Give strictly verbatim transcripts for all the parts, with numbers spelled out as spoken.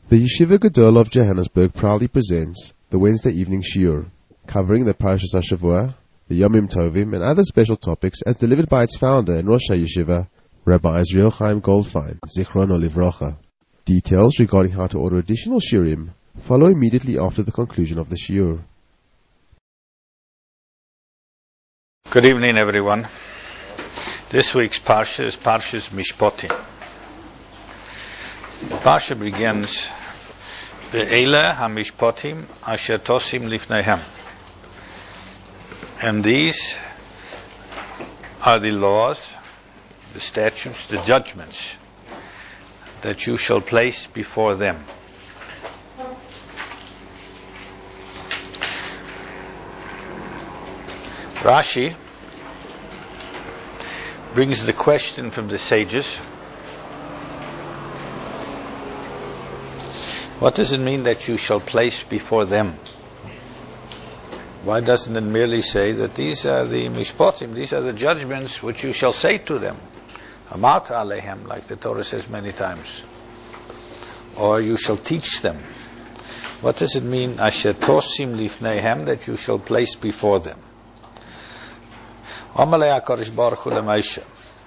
The Yeshiva Gedol of Johannesburg proudly presents the Wednesday evening shiur, covering the Parashas HaShavua, the Yomim Tovim, and other special topics as delivered by its founder and Rosh HaYeshiva, Rabbi Israel Chaim Goldfein, Zichrono Livrocha. Details regarding how to order additional shiurim follow immediately after the conclusion of the shiur. Good evening, everyone. This week's Parsha is Parshas Mishpatim. The Parsha begins, Be'ele HaMishpatim Asher Tosim Lifneihem. And these are the laws, the statutes, the judgments that you shall place before them. Rashi brings the question from the sages, what does it mean that you shall place before them? Why doesn't it merely say that these are the mishpatim, these are the judgments which you shall say to them? Amarta alehem, like the Torah says many times. Or you shall teach them. What does it mean, asher tosim lifneihem, that you shall place before them? Amalei HaKadosh Baruch Hu leMoshe.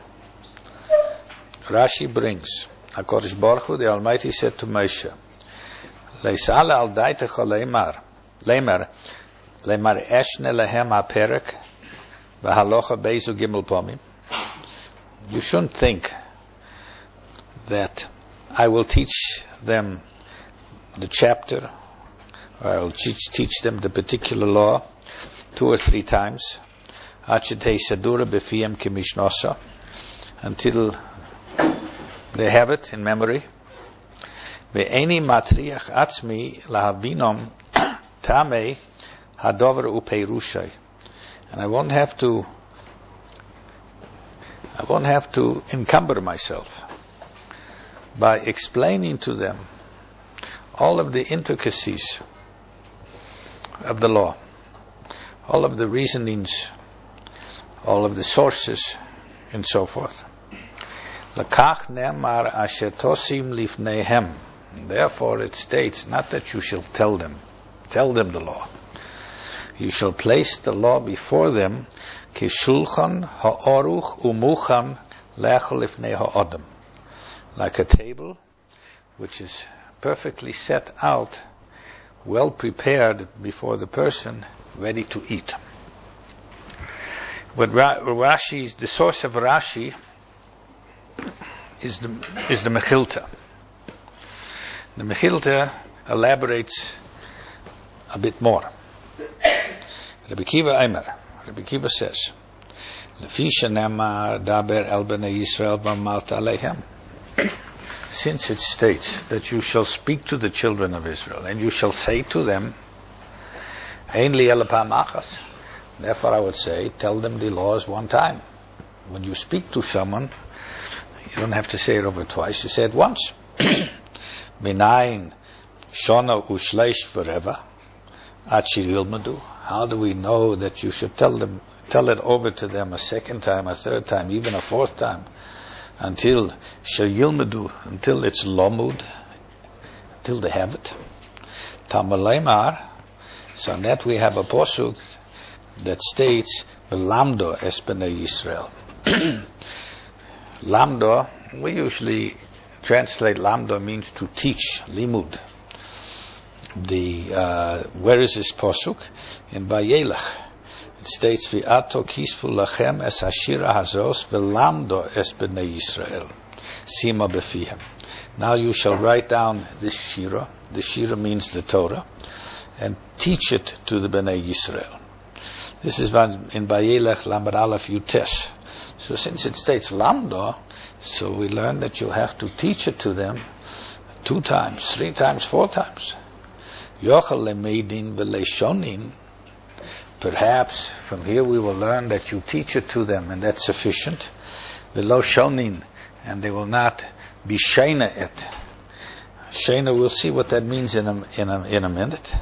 Rashi brings, HaKadosh Baruch Hu, the Almighty, said to Moshe, Leisale al daitecha leimar, leimar, leimar eshne lehem haperek, v'halocha beizu gimel pomim. You shouldn't think that I will teach them the chapter, or I will teach, teach them the particular law two or three times, until they have it in memory. And I won't have to I won't have to encumber myself by explaining to them all of the intricacies of the law, all of the reasonings, all of the sources, and so forth. Lakach ne'amar asher tosim lifneihem. Therefore it states, not that you shall tell them, tell them the law. You shall place the law before them, kishulchan ha'oruch umuchan lechol lifnei ha'odem. Like a table which is perfectly set out, well prepared before the person, ready to eat. What Rashi, the source of Rashi, is the is the Mechilta. The Mechilta elaborates a bit more. Rabbi Kiva Eimer, Rabbi Kiva says, Lefi shenemar daber el bnei Yisrael v'amalta alehem. Since it states that you shall speak to the children of Israel and you shall say to them, Ein li ela pa'amachas. Therefore I would say, tell them the laws one time. When you speak to someone, you don't have to say it over twice, you say it once. Minayin shona ushleish forever. Achir yilmadu. How do we know that you should tell them, tell it over to them a second time, a third time, even a fourth time, until sheyilmadu, until it's lomud, until they have it? Tamaleimar. So on that we have a posuk that states Lamdo es bnei Yisrael. Lamdo, we usually translate Lamdo means to teach, limud. The uh, where is this posuk? In Vayelech. It states V'ato kisfu lachem es hashira hazos v'lamdo es bnei Yisrael sima befihem. Now you shall write down this shira. The shira means the Torah, and teach it to the bnei Yisrael. This is in Vayelech Lamed Aleph Yutes. So since it states Lamdo, so we learn that you have to teach it to them two times, three times, four times. Yochel lemeidin v'leishonin. Perhaps from here we will learn that you teach it to them, and that's sufficient. V'lo shonin, and they will not be sheina it. Sheina, we'll see what that means in a, in a, in a minute.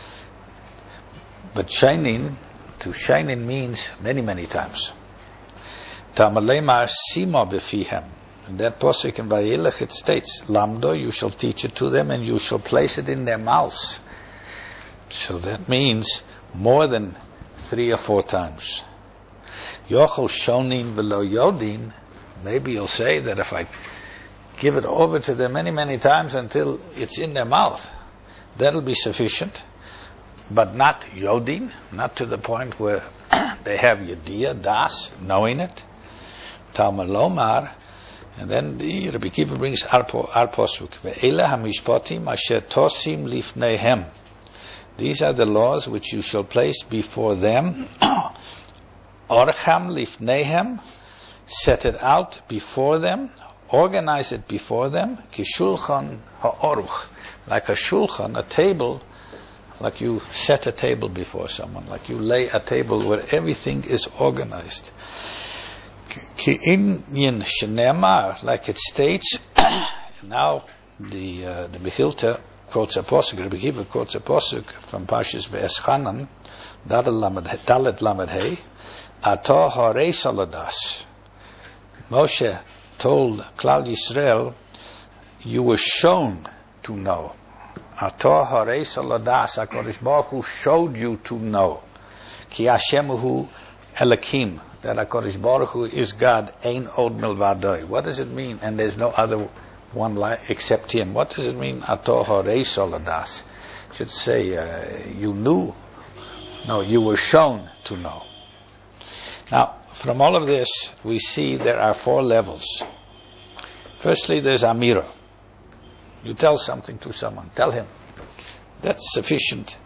But shining, to shining means many, many times. Tamalemar sima befihem. And that posuk in Vayelech, it states, Lamdo, you shall teach it to them, and you shall place it in their mouths. So that means more than three or four times. Yochel shonin velo yodin, maybe you'll say that if I give it over to them many, many times until it's in their mouth, that'll be sufficient. But not yodin, not to the point where they have yediyah, das, knowing it. Talmud lomar. And then the Rabbi Kiva brings our posuk. Ve'ela hamishpatim asher tosim lifneihem. These are the laws which you shall place before them. Orcham lifneihem. Set it out before them. Organize it before them. Kishulchan ha'oruch. Like a shulchan, a table, like you set a table before someone, like you lay a table where everything is organized. Ki inyan shenemar, like it states. Now the uh, the Mechilta quotes a posuk. Rabbi Kiva quotes a posuk from Parshas Be'eschanan, Dalet Lamed Hey. Ato harei saladas. Moshe told Klal Yisrael, you were shown to know. Ato harei saladas. HaKadosh Baruch Hu showed you to know. Ki Hashemuhu Elokim. That HaKadosh Baruch Hu is God, ein od milvadoi. What does it mean? And there's no other one like except Him. What does it mean? Ato harei saladas. Should say uh, you knew. No, you were shown to know. Now, from all of this, we see there are four levels. Firstly, there's Amira. You tell something to someone. Tell him. That's sufficient.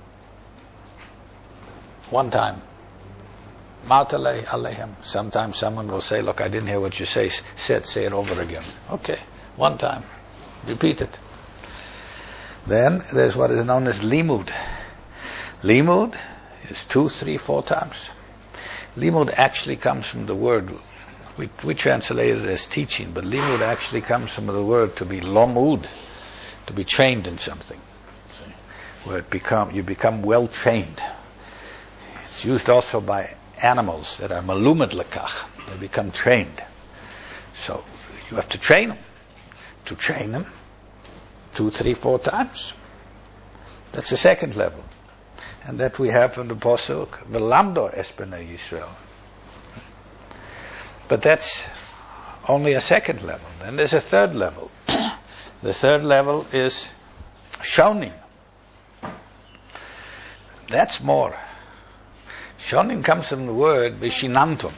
One time. Ma'atalei alehem. Sometimes someone will say, look, I didn't hear what you say, said, say it over again. Okay, one time. Repeat it. Then there's what is known as limud. Limud is two, three, four times. Limud actually comes from the word, we, we translate it as teaching, but limud actually comes from the word to be lomud, to be trained in something. See? Where it become, you become well trained. It's used also by animals that are malumad lekach. They become trained. So you have to train them. To train them two, three, four times. That's the second level. And that we have from the Pasuk, V'lamdo es b'nei Yisrael. But that's only a second level. Then there's a third level. The third level is shonin. That's more. Shonin comes from the word Vishinantum.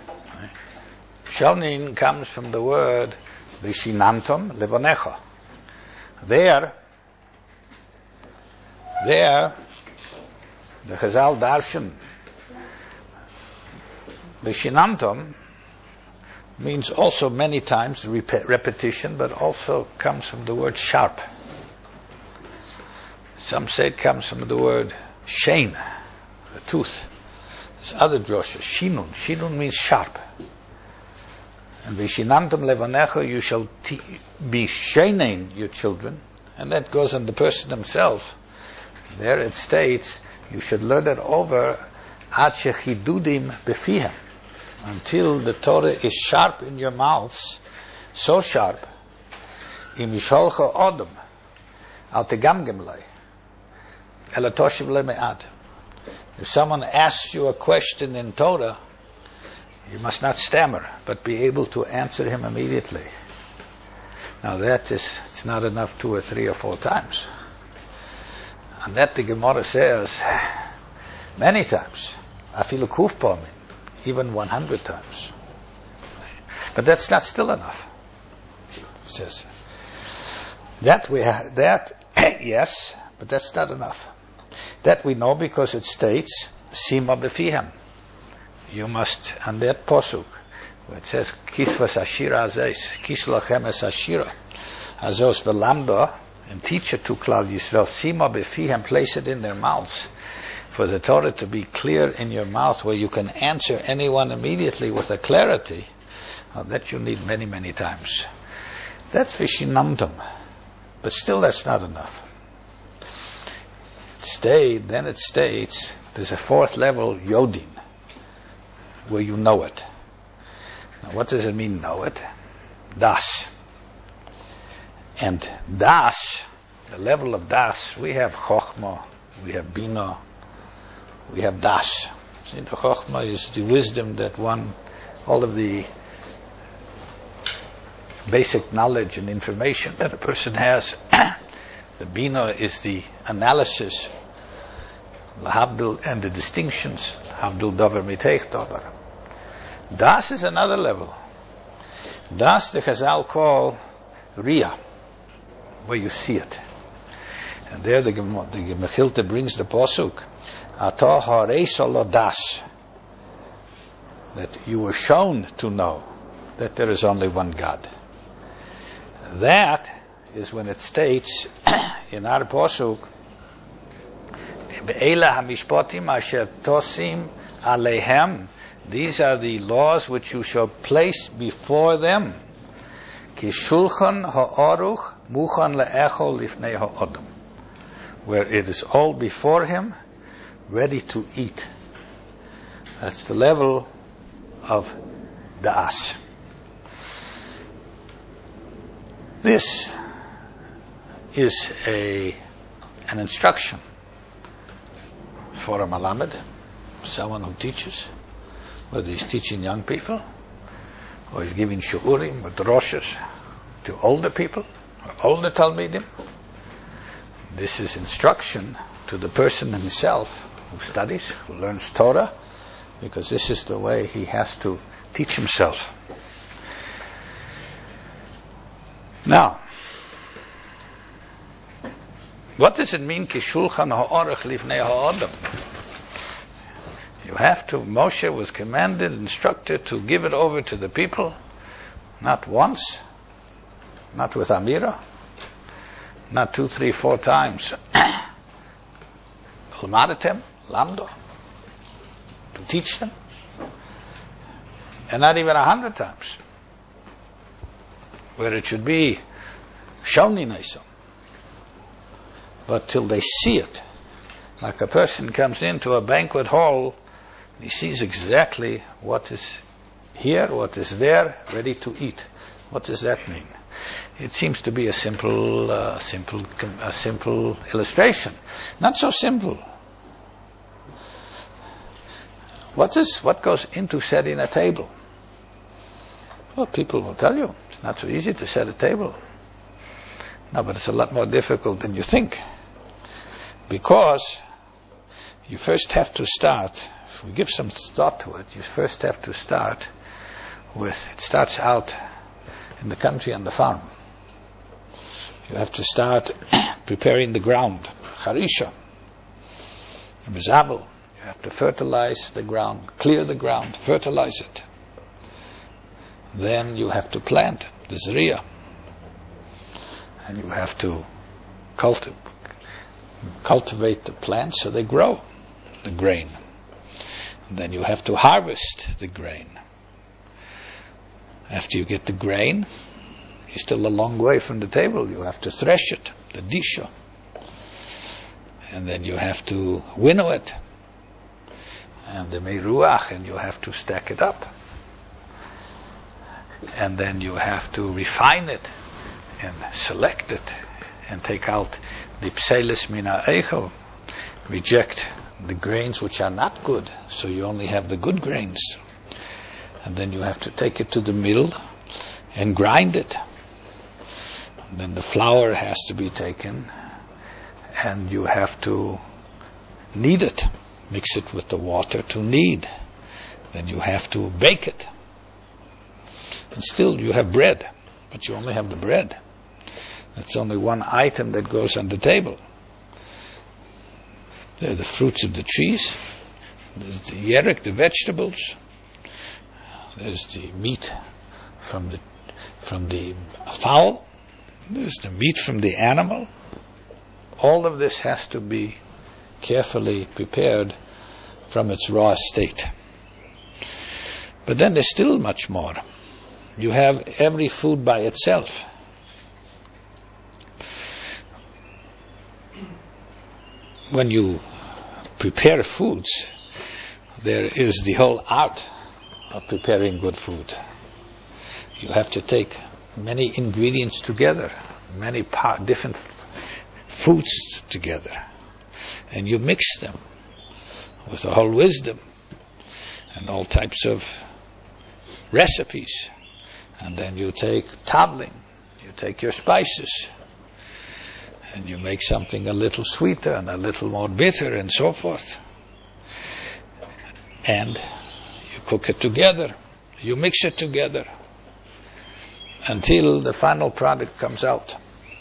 Shonin comes from the word Vishinantum Levonecha. There, there, the Chazal Darshan, Vishinantum means also many times rep- repetition, but also comes from the word sharp. Some say it comes from the word shein, a tooth. There's other droshes, shinun. Shinun means sharp. And vishinantum levanecha, you shall te- be sheinin your children, and that goes on the person himself. There it states, you should learn it over ad shechidudim befihem, until the Torah is sharp in your mouths, so sharp, im yisholcha odom, al tegamgem lei, ela toshiv le me'ad. If someone asks you a question in Torah, you must not stammer, but be able to answer him immediately. Now that is, it's not enough two or three or four times. And that the Gemara says many times, afilu kuf pamim, even one hundred times. But that's not still enough. It says that we have that yes, but that's not enough. That we know because it states sima befihem. You must, and that posuk where it says kisvas ashira azes, kislachem es ashira azos velamda, and teach it to Klal Yisrael, sima befihem, place it in their mouths, for the Torah to be clear in your mouth, where you can answer anyone immediately with a clarity. Now that you need many, many times. That's vishinamtum, but still that's not enough. It stayed, then it states, there's a fourth level, yodin, where you know it. Now what does it mean, know it? das. And das, the level of das, we have chokhmah, we have bina, we have das. See, the chokhmah is the wisdom that one, all of the basic knowledge and information that a person has. The bina is the analysis, lahabdil, and the distinctions, habdil davar miteich davar. Das is another level. Das the Chazal call Riyah, where you see it. And there the, the Mechilta brings the Pasuk, Ata hareis lo das, that you were shown to know that there is only one God. That is when it states in our Pasuk, Be'ela hamishpatim asher tosim aleihem, these are the laws which you shall place before them. Ki shulchan ha'aruch muchan le'echol lifnei ha'odom, where it is all before him, ready to eat. That's the level of da'as. This is a an instruction for a malamed, someone who teaches, whether he's teaching young people, or he's giving shu'urim or droshes to older people, or older talmidim. This is instruction to the person himself who studies, who learns Torah, because this is the way he has to teach himself. Now, what does it mean, Kishulchan ha'orach lifnei ha'odam? You have to, Moshe was commanded, instructed to give it over to the people, not once, not with Amira, not two, three, four times. L'madatem, lamdo, to teach them, and not even a hundred times, where it should be shoni neisom. But till they see it, like a person comes into a banquet hall, he sees exactly what is here, what is there, ready to eat. What does that mean? It seems to be a simple, uh, simple, a simple illustration. Not so simple. What is what goes into setting a table? Well, people will tell you it's not so easy to set a table. No, but it's a lot more difficult than you think, because you first have to start. If we give some thought to it, you first have to start with, it starts out in the country on the farm. You have to start preparing the ground, charisha, mizabel. You have to fertilize the ground, clear the ground, fertilize it. Then you have to plant the zriya, and you have to culti- cultivate the plants so they grow the grain. And then you have to harvest the grain. After you get the grain, you're still a long way from the table. You have to thresh it, the disha. And then you have to winnow it, and the meiruach, and you have to stack it up. And then you have to refine it, and select it, and take out the pselis mina eichel, reject the grains which are not good, so you only have the good grains. And then you have to take it to the mill and grind it. And then the flour has to be taken, and you have to knead it, mix it with the water to knead. Then you have to bake it. And still you have bread, but you only have the bread. That's only one item that goes on the table. There are the fruits of the trees, there's the yerek, the vegetables, there's the meat from the from the fowl, there's the meat from the animal. All of this has to be carefully prepared from its raw state. But then there's still much more. You have every food by itself. When you prepare foods, there is the whole art of preparing good food. You have to take many ingredients together, many par- different f- foods together, and you mix them with the whole wisdom and all types of recipes, and then you take tabling, you take your spices, and you make something a little sweeter and a little more bitter and so forth, and you cook it together, you mix it together until the final product comes out.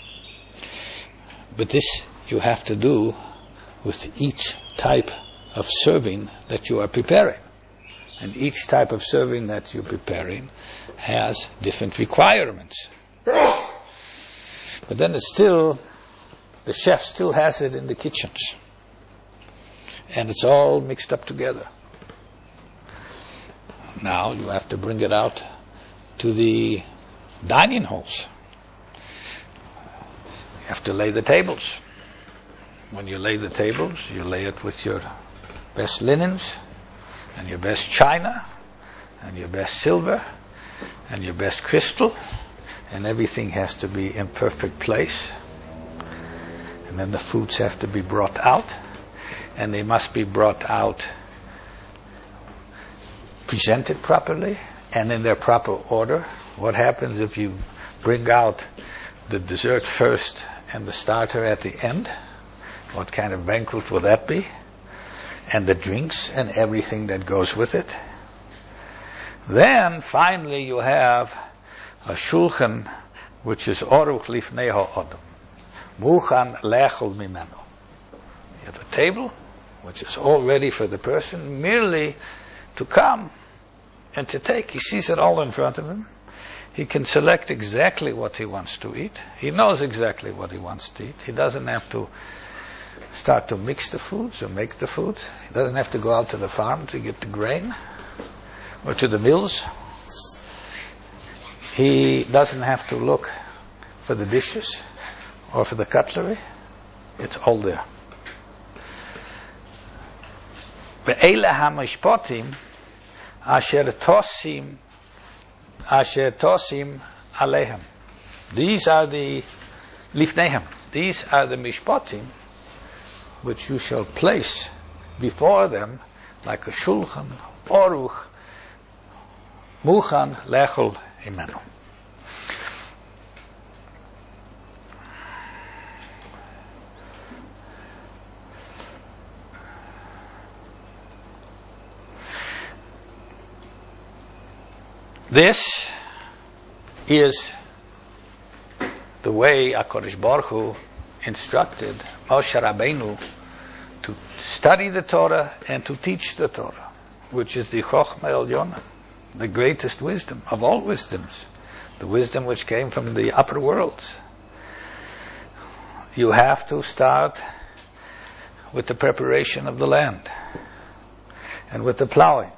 But this you have to do with each type of serving that you are preparing. And each type of serving that you're preparing has different requirements. But then it's still, the chef still has it in the kitchens. And it's all mixed up together. Now you have to bring it out to the dining halls. You have to lay the tables. When you lay the tables, you lay it with your best linens, and your best china, and your best silver, and your best crystal, and everything has to be in perfect place. And then the foods have to be brought out, and they must be brought out presented properly and in their proper order. What happens if you bring out the dessert first and the starter at the end? What kind of banquet will that be? And the drinks and everything that goes with it. Then finally you have a shulchan, which is oruch lifnei ha'odam, muchan lechol mimenu. You have a table which is all ready for the person merely to come and to take. He sees it all in front of him. He can select exactly what he wants to eat. He knows exactly what he wants to eat. He doesn't have to start to mix the foods or make the foods. He doesn't have to go out to the farm to get the grain or to the mills. He doesn't have to look for the dishes or for the cutlery. It's all there. Ve'ela hamishpotim asher tosim asher tosim alehem. These are the lifnehem. These are the mishpotim which you shall place before them like a shulchan, oruch, muchan, lechol, imenu. This is the way HaKadosh Baruch Hu instructed Moshe Rabbeinu to study the Torah and to teach the Torah, which is the Chochmah Elyona, the greatest wisdom of all wisdoms, the wisdom which came from the upper worlds. You have to start with the preparation of the land, and with the plowing,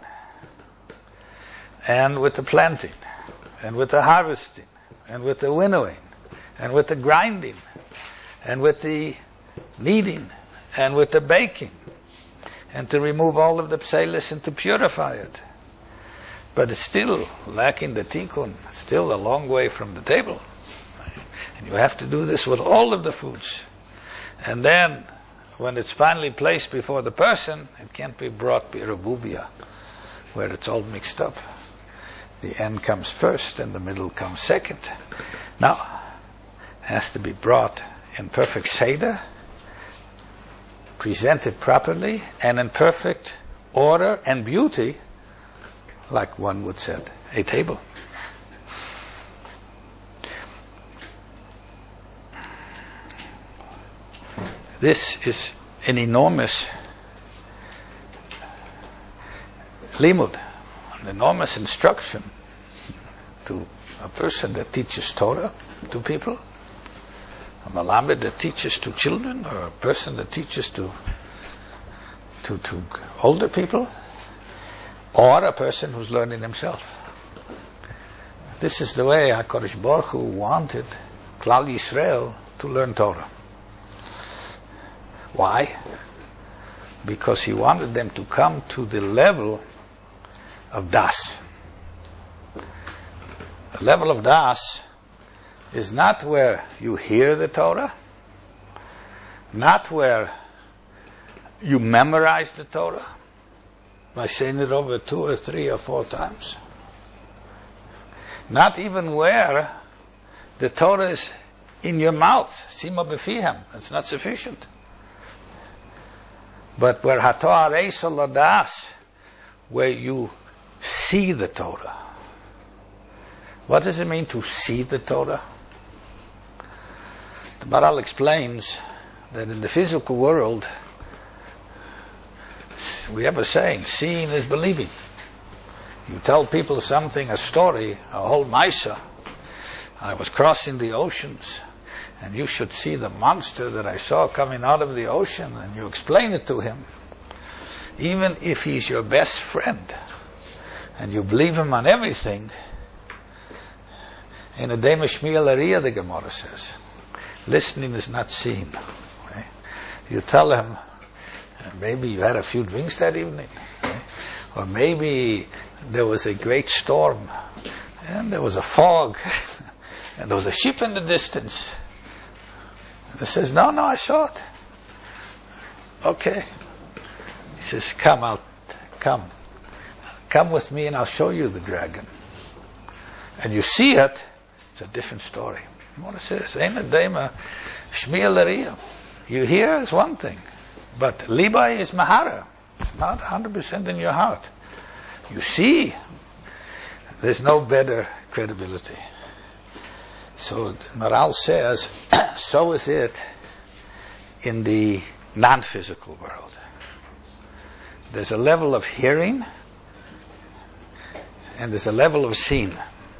and with the planting, and with the harvesting, and with the winnowing, and with the grinding, and with the kneading, and with the baking, and to remove all of the pselis and to purify it. But it's still lacking the tikkun, still a long way from the table. And you have to do this with all of the foods. And then, when it's finally placed before the person, it can't be brought birububia, where it's all mixed up. The end comes first and the middle comes second. Now, it has to be brought in perfect seder, presented properly, and in perfect order and beauty, like one would set a table. This is an enormous limud, an enormous instruction to a person that teaches Torah to people, a malamed that teaches to children, or a person that teaches to to, to older people, or a person who's learning himself. This is the way HaKadosh Baruch Hu wanted Klal Yisrael to learn Torah. Why? Because he wanted them to come to the level of das. The level of das is not where you hear the Torah, not where you memorize the Torah by saying it over two or three or four times. Not even where the Torah is in your mouth, sima befihem. It's not sufficient. But where hatoa reisa ladas, where you see the Torah. What does it mean to see the Torah? The Maharal explains that in the physical world, we have a saying, seeing is believing. You tell people something, a story, a whole Maisa. I was crossing the oceans, and you should see the monster that I saw coming out of the ocean, and you explain it to him. Even if he's your best friend, and you believe him on everything, in a Dema Shmiel Ariya, the Gemara says, listening is not seeing. Right? You tell him, maybe you had a few drinks that evening, right? Or maybe there was a great storm, and there was a fog, and there was a ship in the distance. And he says, no, no, I saw it. Okay. He says, come out, come. Come with me and I'll show you the dragon. And you see it, it's a different story. What it says, Ein Dema Shmiel Ariya. You hear is one thing, but Libai is Mahara. It's not one hundred percent in your heart. You see, there's no better credibility. So Maharal says, so is it in the non-physical world. There's a level of hearing, and there's a level of seeing.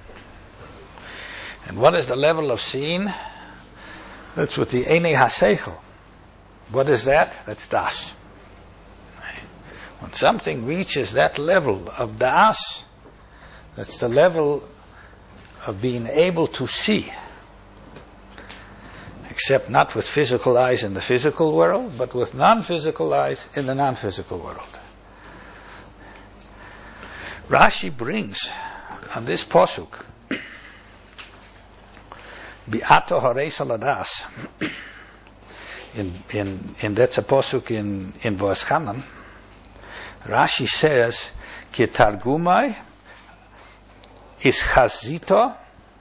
And what is the level of seeing? That's with the Einei HaSeichel. What is that? That's Das. When something reaches that level of Das, that's the level of being able to see. Except not with physical eyes in the physical world, but with non-physical eyes in the non-physical world. Rashi brings on this posuk, Bi'ato Horeisa Ladas, in in in that's a posuk in in Boaz Hanan. Rashi says, Ki targumai is chazito,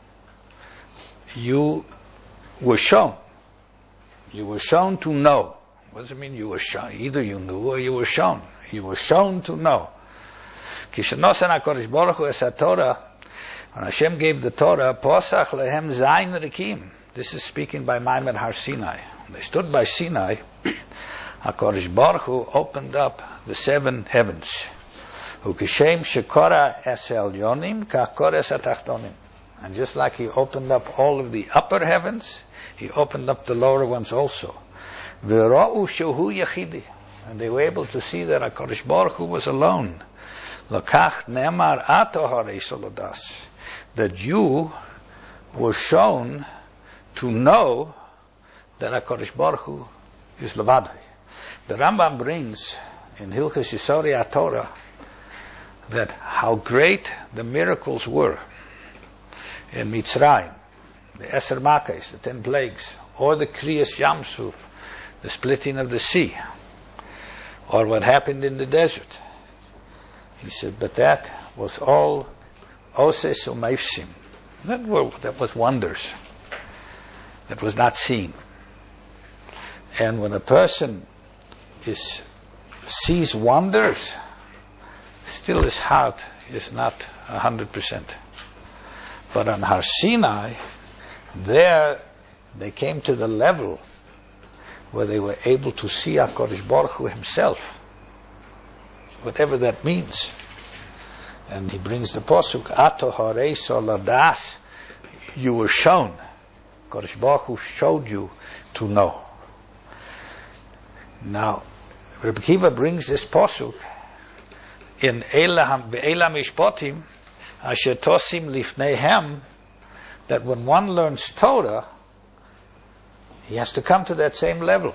you were shown. You were shown to know. What does it mean you were shown? Either you knew or you were shown. You were shown to know. Ki shenosan HaKadosh Baruch Hu es HaTorah, when Hashem gave the Torah, Posach lehem zayin rikim. This is speaking by Maimed Har Sinai. When they stood by Sinai, HaKadosh Baruch Hu opened up the seven heavens. Ukishem shekora es elyonim kachkor es atachtonim. And just like he opened up all of the upper heavens, he opened up the lower ones also. V'ra'u shehu yachidi. And they were able to see that HaKadosh Baruch Hu was alone. L'kach ne'emar ato hareisa ladas. That you were shown to know that HaKadosh Baruch Hu is levadai. The Rambam brings in Hilchos Yisodei HaTorah that how great the miracles were in Mitzrayim, the Eser Makos, the ten plagues, or the Kriyas Yamsuf, the splitting of the sea, or what happened in the desert. He said, but that was all Oses U'Meifsim. That were that was wonders. That was not seen. And when a person is sees wonders, still his heart is not a hundred percent. But on Har Sinai, there they came to the level where they were able to see HaKadosh Baruch Hu himself, whatever that means. And he brings the posuk, Ato Horeisa Ladas, you were shown. HaKadosh Baruch Hu showed you to know. Now, Rebbe Kiva brings this posuk in Eila Mishpotim, Asher Tosim Lifneihem, that when one learns Torah, he has to come to that same level,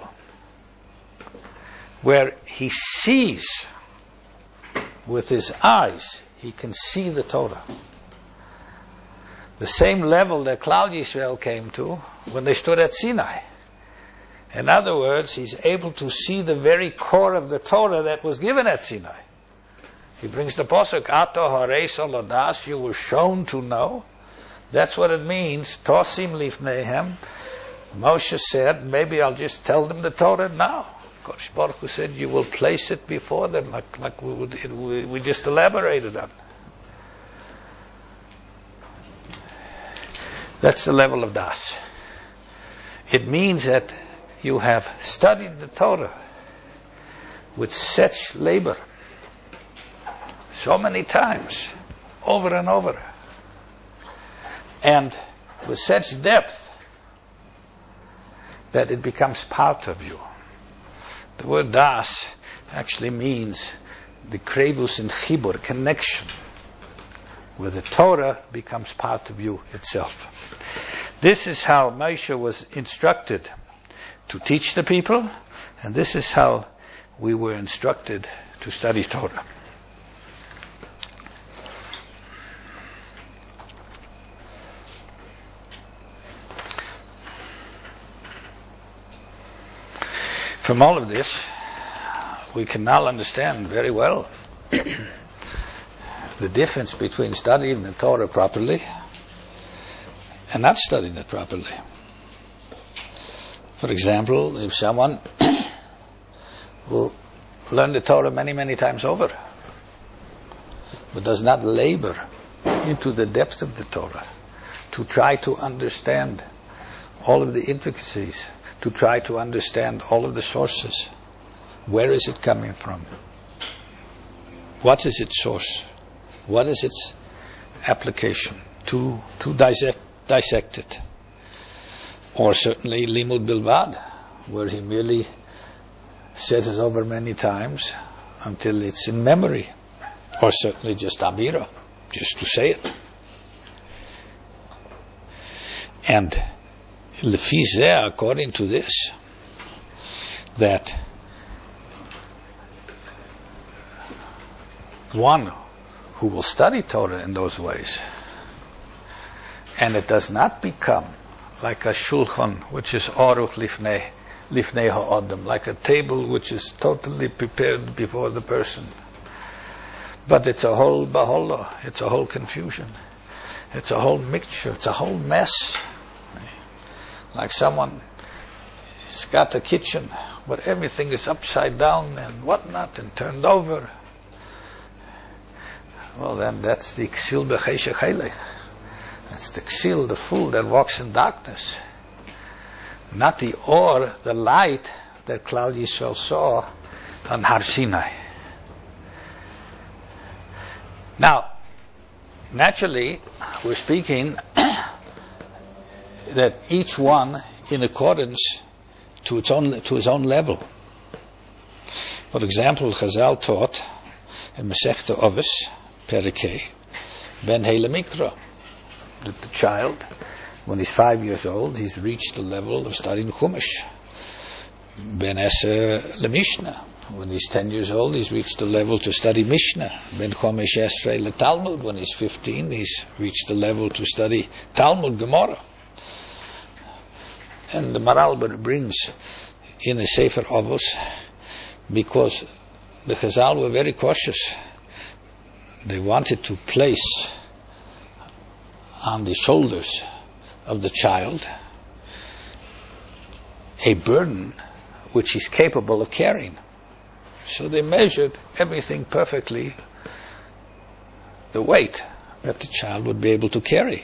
where he sees with his eyes, he can see the Torah. the same level that Klal Yisrael came to when they stood at Sinai. In other words, he's able to see the very core of the Torah that was given at Sinai. He brings the pasuk, Ato hareis olodas, you were shown to know. That's what it means. Tosim lifneihem. Moshe said, maybe I'll just tell them the Torah now. Kodesh Baruch Hu said, you will place it before them, like, like we, would, it, we, we just elaborated on. That's the level of das. It means that you have studied the Torah with such labor, so many times, over and over, and with such depth that it becomes part of you. The word das actually means the krevus in chibur, connection, where the Torah becomes part of you itself. This is how Moshe was instructed to teach the people, and this is how we were instructed to study Torah. From all of this, we can now understand very well the difference between studying the Torah properly and not studying it properly. For example, if someone will learn the Torah many, many times over, but does not labor into the depth of the Torah to try to understand all of the intricacies, to try to understand all of the sources. Where is it coming from? What is its source? What is its application? To, to dissect, dissect it. Or certainly Limud Bilvad, where he merely says it over many times until it's in memory. Or certainly just Amira, just to say it. And Lefizeh, according to this, that one who will study Torah in those ways, and it does not become like a shulchan, which is aruch lifnei lifnei ha'adam, like a table which is totally prepared before the person, but it's a whole bahola, it's a whole confusion, it's a whole mixture, it's a whole mess. Like someone has got a kitchen where everything is upside down and whatnot and turned over. Well, then that's the ksil b'cheshech halech. That's the ksil, the fool that walks in darkness. Not the or, the light that Klal Yisrael saw on Har Sinai. Now, naturally, we're speaking that each one in accordance to its own to his own level. For example, Chazal taught in Masechta Ovis, Perikei, Ben Hele Mikra, that the child, when he's five years old, he's reached the level of studying Chumash. Ben Eser LeMishnah, when he's ten years old, he's reached the level to study Mishnah. Ben Chomesh Esrei LeTalmud, when he's fifteen, he's reached the level to study Talmud Gemara. And the Maral brings in the Sefer Avos, because the Chazal were very cautious. They wanted to place on the shoulders of the child a burden which he's capable of carrying. So they measured everything perfectly, the weight that the child would be able to carry.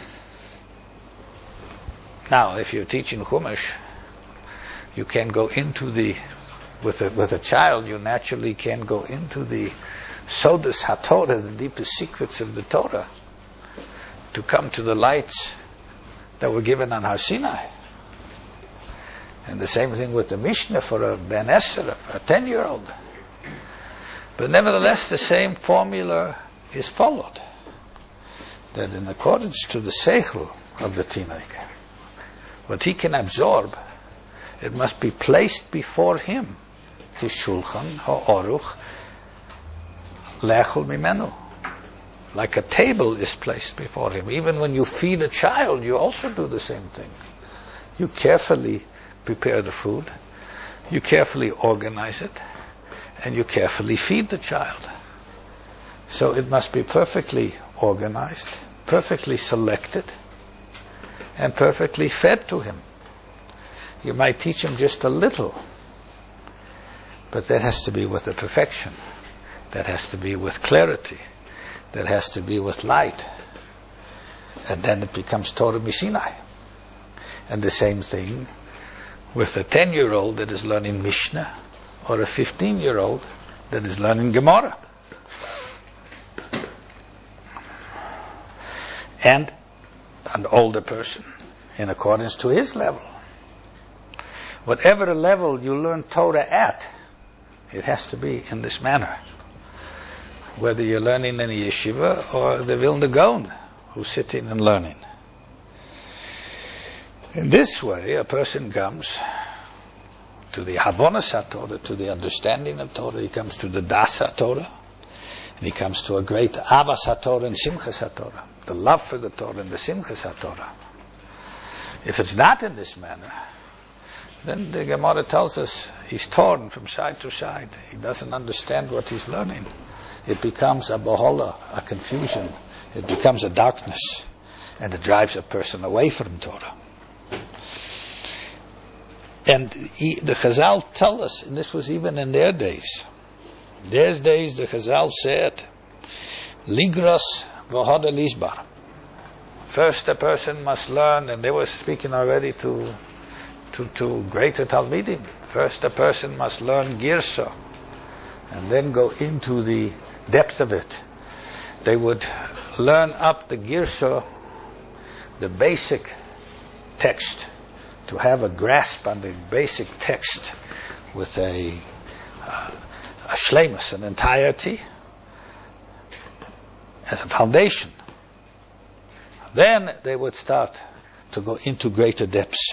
Now, if you're teaching Chumash, you can go into the, with a, with a child, you naturally can go into the Sodas HaTorah, the deepest secrets of the Torah, to come to the lights that were given on Har Sinai. And the same thing with the Mishnah for a Ben Eser, for a ten-year-old. But nevertheless, the same formula is followed. That in accordance to the Seichel of the Tinaik, what he can absorb, it must be placed before him, his shulchan, ha'aruch, lechol mimenu. like a table is placed before him. Even when you feed a child, you also do the same thing. You carefully prepare the food, you carefully organize it, and you carefully feed the child. So it must be perfectly organized, perfectly selected, and perfectly fed to him. You might teach him just a little, but that has to be with a perfection. That has to be with clarity. That has to be with light. And then it becomes Torah Misinai. And the same thing with a ten-year-old that is learning Mishnah, or a fifteen-year-old that is learning Gemara. And an older person in accordance to his level. Whatever level you learn Torah at, it has to be in this manner. Whether you're learning in a yeshiva or the Vilna Gaon who's sitting and learning. In this way, a person comes to the Havonas HaTorah, to the understanding of Torah. He comes to the Das HaTorah, and he comes to a great Avas HaTorah and Simchas HaTorah, the love for the Torah and the Simchas HaTorah. If it's not in this manner, then the Gemara tells us he's torn from side to side. He doesn't understand what he's learning. It becomes a bahola, a confusion. It becomes a darkness, and it drives a person away from Torah. And he, the Chazal tell us, and this was even in their days. In their days, the Chazal said, Ligros v'hoda lisbar. First, a person must learn, and they were speaking already to to, to greater Talmidim. First, a person must learn Girsa, and then go into the depth of it. They would learn up the Girsa, the basic text, to have a grasp on the basic text with a uh, a shleimus, an entirety, as a foundation. Then they would start to go into greater depths.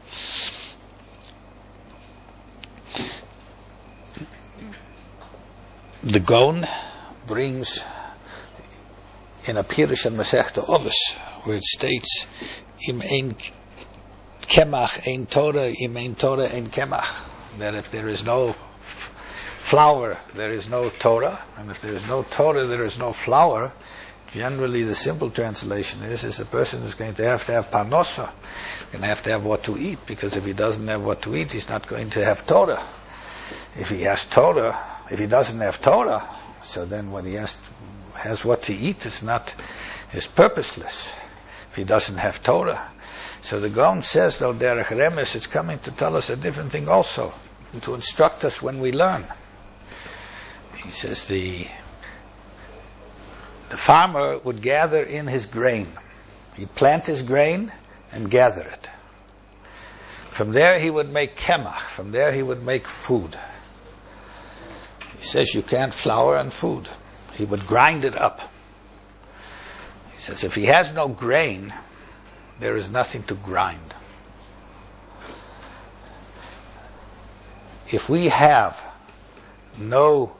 The Gaon brings in a Pirush and Masechta Ovis, where it states, Im ein kemach ein Torah, im ein Torah ein kemach. That if there is no f- flour, there is no Torah, and if there is no Torah, there is no flour. Generally, the simple translation is, is a person is going to have to have parnosa, going to have to have what to eat, because if he doesn't have what to eat, he's not going to have Torah. If he has Torah, if he doesn't have Torah, so then when he has has what to eat, is not is purposeless. If he doesn't have Torah, so the Gaon says, though Derech Remes, it's coming to tell us a different thing also, and to instruct us when we learn. He says the the farmer would gather in his grain. He'd plant his grain and gather it. From there he would make kemach. From there he would make food. He says you can't flour and food. He would grind it up. He says if he has no grain, there is nothing to grind. If we have no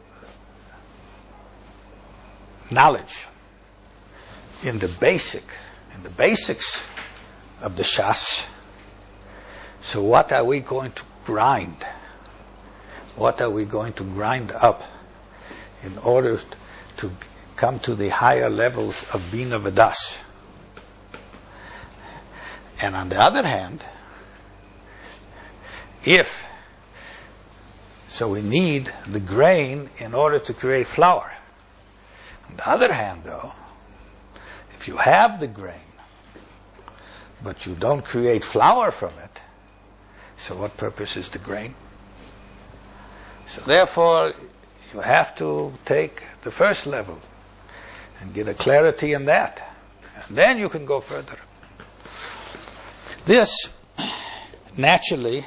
knowledge in the basic, in the basics of the Shas, so what are we going to grind? What are we going to grind up in order to come to the higher levels of Bina V'das? And on the other hand, if, so we need the grain in order to create flour. On the other hand, though, if you have the grain, but you don't create flour from it, so what purpose is the grain? So therefore, you have to take the first level and get a clarity in that. And then you can go further. This, naturally,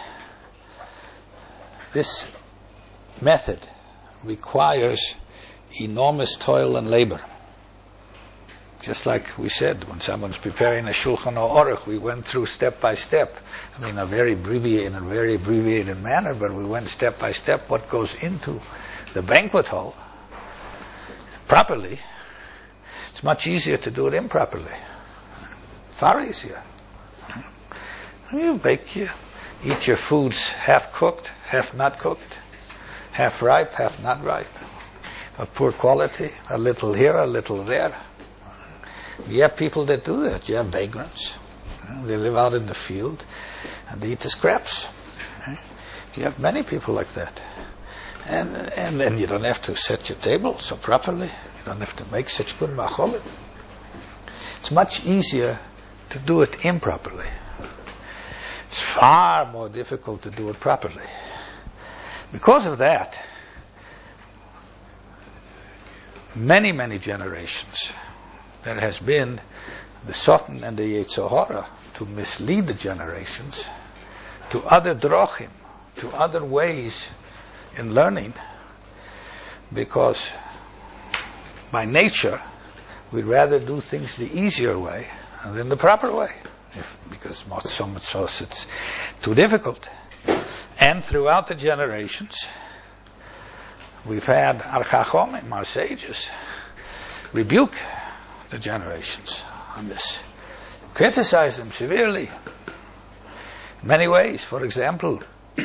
this method requires enormous toil and labor. Just like we said, when someone's preparing a Shulchan Aruch, we went through step by step. I mean, a very abbreviated, in a very abbreviated manner, but we went step by step what goes into the banquet hall properly. It's much easier to do it improperly. Far easier. You bake, you eat your foods half cooked, half not cooked, half ripe, half not ripe, of poor quality, a little here, a little there. You have people that do that. You have vagrants. They live out in the field and they eat the scraps. You have many people like that. And and then you don't have to set your table so properly. You don't have to make such good macholim. It's much easier to do it improperly. It's far more difficult to do it properly. Because of that, many, many generations, there has been the Satan and the Yetzer Hara to mislead the generations to other drochim, to other ways in learning, because by nature we'd rather do things the easier way than the proper way, if, because so much so it's too difficult. And throughout the generations, we've had our chachomim, our sages, rebuke the generations on this, criticize them severely in many ways. For example,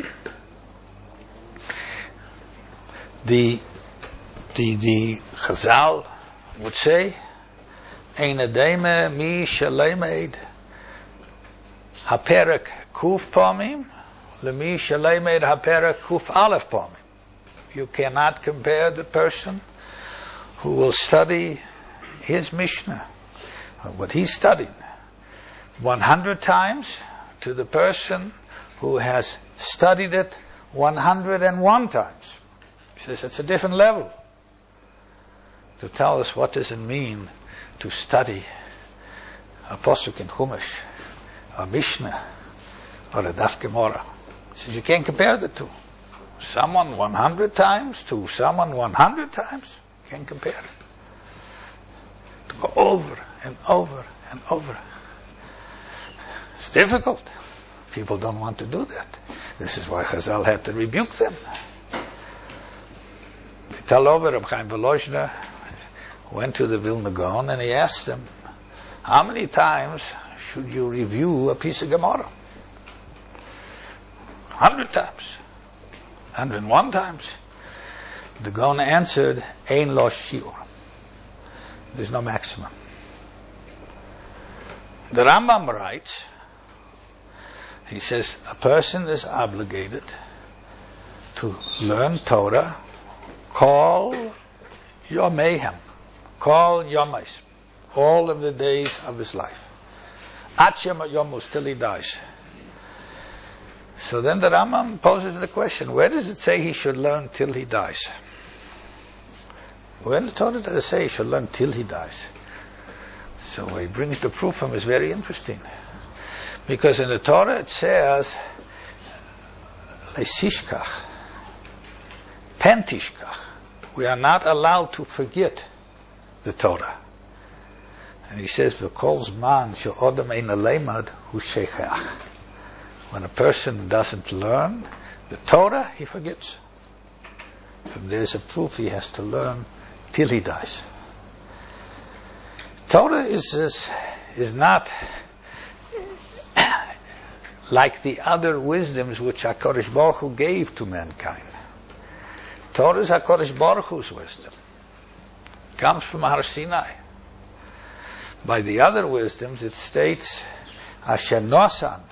the the the Chazal would say, "Ein ademe mi shalemed haperek kuf pamim lemi shalemed haperek kuf aleph pamim." You cannot compare the person who will study his Mishnah, or what he studied, one hundred times to the person who has studied it one hundred and one times. He says it's a different level. To tell us what does it mean to study a Posuk in Chumash, a Mishnah, or a Daf Gemara. He says you can't compare the two. Someone one hundred times to someone one hundred times, you can't compare. To go over and over and over. It's difficult. People don't want to do that. This is why Chazal had to rebuke them. They tell over Reb Chaim Volozhiner went to the Vilna Gaon and he asked them, how many times should you review a piece of Gemara? Hundred times. Hundred and one times. The Gaon answered, Ein lo shiur. There's no maximum. The Rambam writes, he says, a person is obligated to learn Torah, call Yomehem, call Yomais, all of the days of his life. Achem Yomus, till he dies. So then the Rambam poses the question, where does it say he should learn till he dies? Where in the Torah does it say he should learn till he dies? So he brings the proof from is very interesting. Because in the Torah it says, Leisishkach, Pentishkach. We are not allowed to forget the Torah. And he says, V'kol zman she'odam ein aleimad hu sheichach. When a person doesn't learn the Torah, he forgets. From there's a proof he has to learn till he dies. Torah is is, is not like the other wisdoms which HaKadosh Baruch Hu gave to mankind. Torah is HaKadosh Baruch Hu's wisdom. It comes from Har Sinai. By the other wisdoms it states, Asher nosan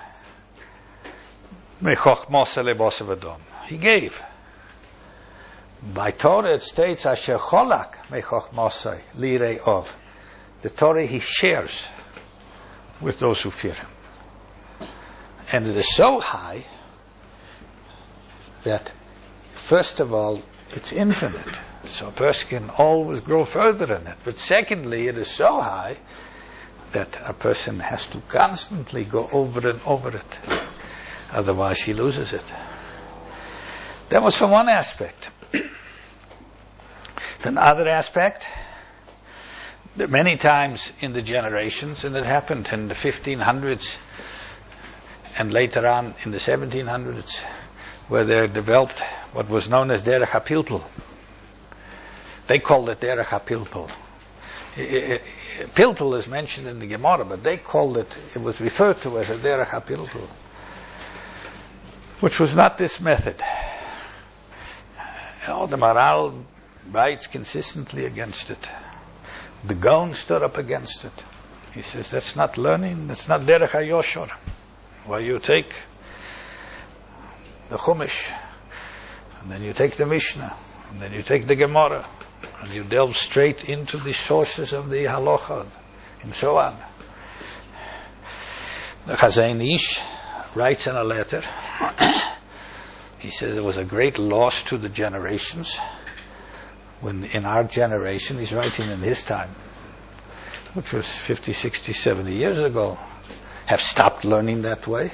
mechochmos leboseh v'dom. He gave. By Torah it states, Asher cholak mechochmosai lirei of. The Torah he shares with those who fear him. And it is so high that, first of all, it's infinite. So a person can always grow further in it. But secondly, it is so high that a person has to constantly go over and over it. Otherwise he loses it. That was from one aspect. From another aspect, that many times in the generations, and it happened in the fifteen hundreds and later on in the seventeen hundreds, where they developed what was known as Derech HaPilpul. They called it Derech HaPilpul. Pilpul is mentioned in the Gemara, but they called it, it was referred to as a derech ha-pilpul, which was not this method. You know, the Maharal writes consistently against it. The Gaon stood up against it. He says, that's not learning, that's not derech ha-yoshor. Well, you take the Chumash, and then you take the Mishnah, and then you take the Gemara, and you delve straight into the sources of the Halacha, and so on. The Chazain Ish writes in a letter, he says it was a great loss to the generations, when in our generation, he's writing in his time, which was fifty, sixty, seventy years ago, have stopped learning that way.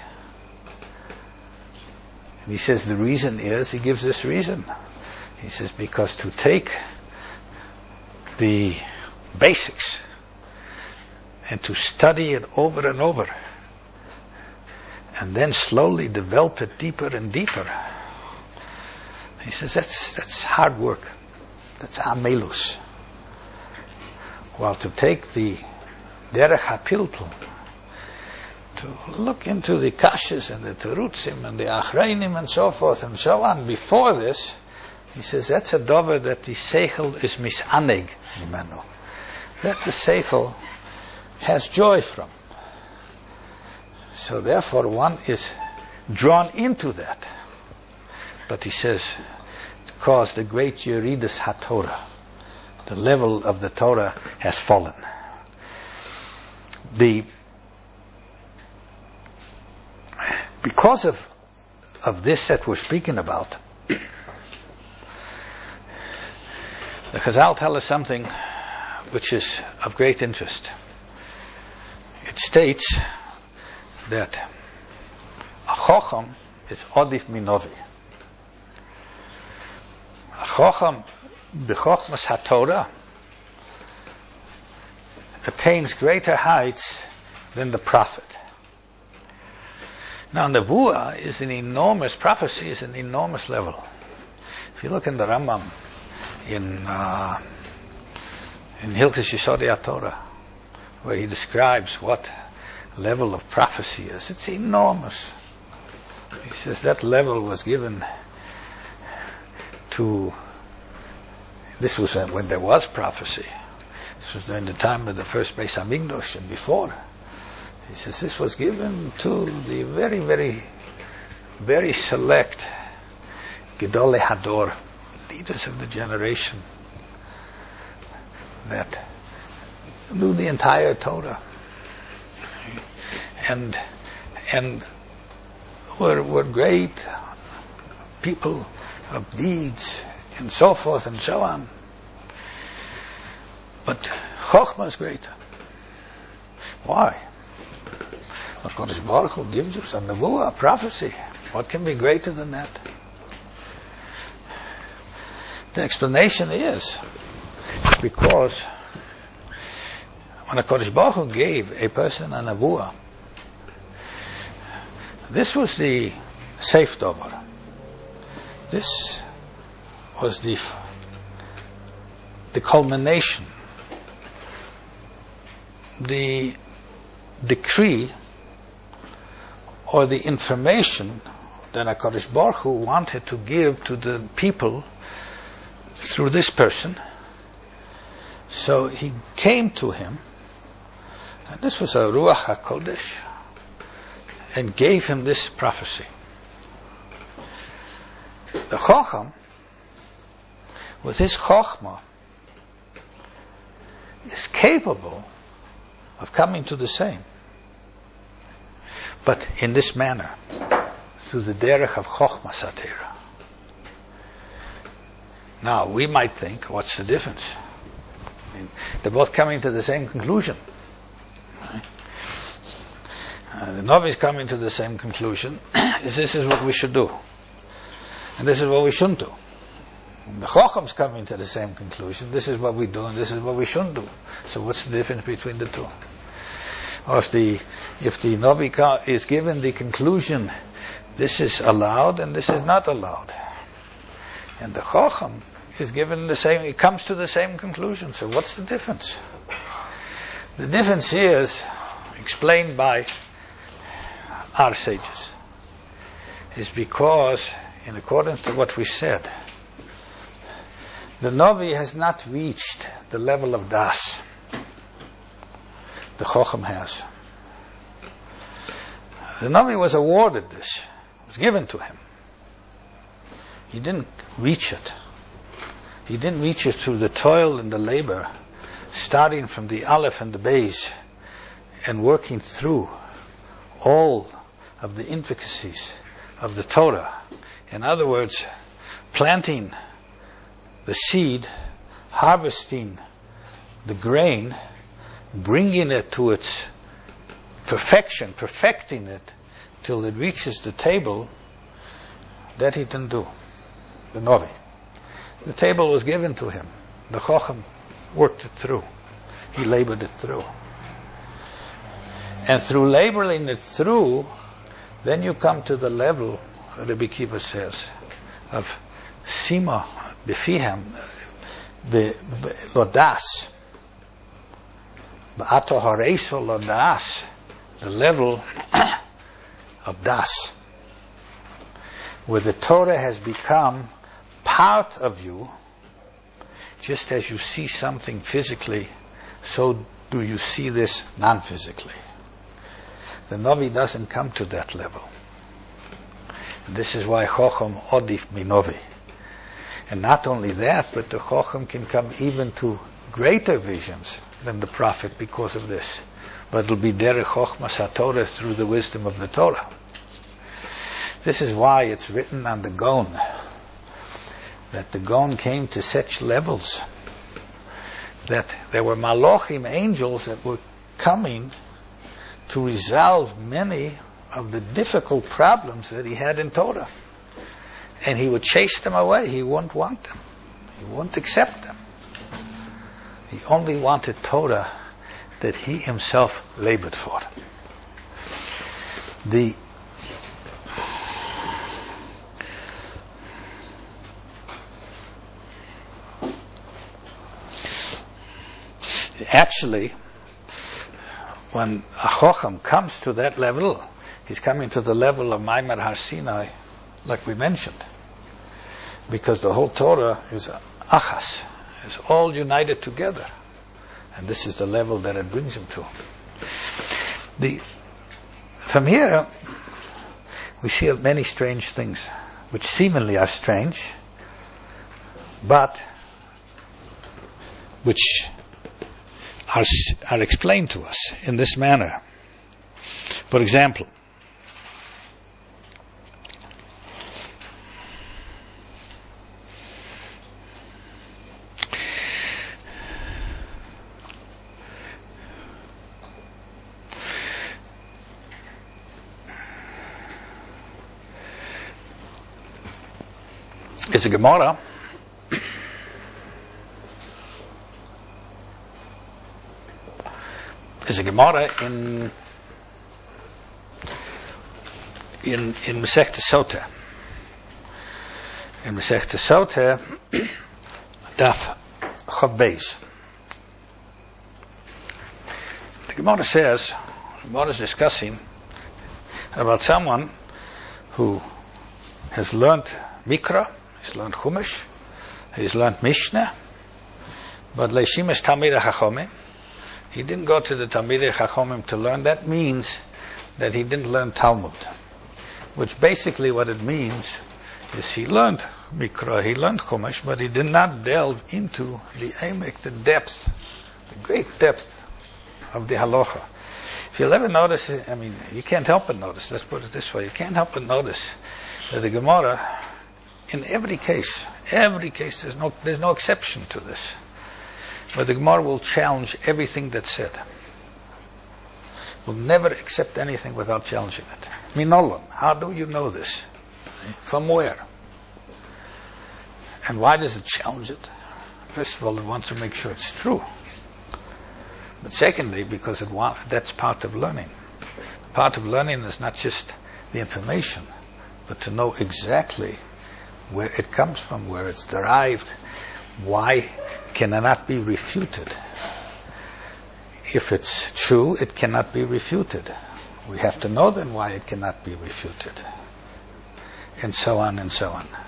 And he says the reason is, he gives this reason. He says because to take the basics and to study it over and over and then slowly develop it deeper and deeper, he says that's that's hard work. That's amelus. While to take the derech ha-pilpul, to look into the kashas and the terutzim and the achreinim and so forth and so on before this, he says that's a dover that the seichel is misaneg nimenu, that the seichel has joy from. So therefore one is drawn into that. But he says, because the great Yeridus HaTorah, the level of the Torah has fallen. The because of of this that we're speaking about, the Chazal tell us something which is of great interest. It states that a Chocham is Odif Minovi. A Chocham, b'Chochmas HaTorah, attains greater heights than the prophet. Now, Nevuah is an enormous, prophecy is an enormous level. If you look in the Rambam, in uh, in Hilchos Yesodei HaTorah, where he describes what level of prophecy is, it's enormous. He says that level was given to, this was when there was prophecy. This was during the time of the first Beis Hamikdash and before. He says this was given to the very, very, very select Gedolei Hador, leaders of the generation that knew the entire Torah and and were were great people of deeds and so forth and so on. But Chochmah is greater. Why? HaKadosh Baruch Hu gives us a nevuah, a prophecy. What can be greater than that? The explanation is because when HaKadosh Baruch Hu gave a person a nevuah, this was the safe dover. This was the the culmination, the decree or the information that HaKadosh Baruch Hu wanted to give to the people through this person. So he came to him, and this was a Ruach HaKodesh, and gave him this prophecy. The Chocham, with his Chochmah, is capable of coming to the same, but in this manner, through the derech of Chochmah Satira. Now, we might think, what's the difference? I mean, they're both coming to the same conclusion. Right? Uh, the Navi is coming to the same conclusion. is this is what we should do, and this is what we shouldn't do. And the Chocham's coming to the same conclusion. This is what we do, and this is what we shouldn't do. So, what's the difference between the two? Or if the if the Navi is given the conclusion, this is allowed and this is not allowed, and the Chocham is given the same, it comes to the same conclusion. So, what's the difference? The difference is explained by our sages. Is because, in accordance to what we said, the Navi has not reached the level of Das. The Chocham has. The Navi was awarded this. It was given to him. He didn't reach it. He didn't reach it through the toil and the labor, starting from the Aleph and the Beis, and working through all of the intricacies of the Torah. In other words, planting the seed, harvesting the grain, bringing it to its perfection, perfecting it till it reaches the table, that he didn't do. The Navi. The table was given to him. The Chocham worked it through. He labored it through. And through laboring it through, then you come to the level, Rabbi Kiva says, of Sima B'fihem, Lodas, B'ato Hareiso Lodas, the level of Das, where the Torah has become part of you. Just as you see something physically, so do you see this non-physically. The Navi doesn't come to that level. And this is why Chocham Odif Minovi. And not only that, but the Chocham can come even to greater visions than the prophet because of this. But it'll be Derech Chochmas HaTorah, through the wisdom of the Torah. This is why it's written on the Gon that the Gon came to such levels that there were Malachim, angels, that were coming to resolve many of the difficult problems that he had in Torah. And he would chase them away. He wouldn't want them. He wouldn't accept them. He only wanted Torah that he himself labored for. The Actually, when a Chocham comes to that level, he's coming to the level of Maimar Har Sinai, like we mentioned. Because the whole Torah is Achas, is all united together. And this is the level that it brings him to. The, from here, we see many strange things, which seemingly are strange, but which are, are explained to us in this manner. For example, it's a Gemara There's a Gemara in in in Masechta Sotah. In Masechta Sotah, Daf Chav Beis. The Gemara says, the Gemara is discussing about someone who has learned Mikra, he's learned Chumash, he's learned Mishnah, but Leishimesh Talmidei Chachomim. He didn't go to the Talmidei Chachomim to learn. That means that he didn't learn Talmud. Which basically what it means is he learned Mikra, he learned Chumash, but he did not delve into the emek, the depth, the great depth of the halacha. If you'll ever notice, I mean, you can't help but notice, let's put it this way, you can't help but notice that the Gemara, in every case, every case, there's no, there's no exception to this. But the Gemara will challenge everything that's said. Will never accept anything without challenging it. Minolan, how do you know this? From where? And why does it challenge it? First of all, it wants to make sure it's true. But secondly, because it want, that's part of learning. Part of learning is not just the information, but to know exactly where it comes from, where it's derived, why can it not be refuted. if it's true, it cannot be refuted. We have to know then why it cannot be refuted. And so on and so on.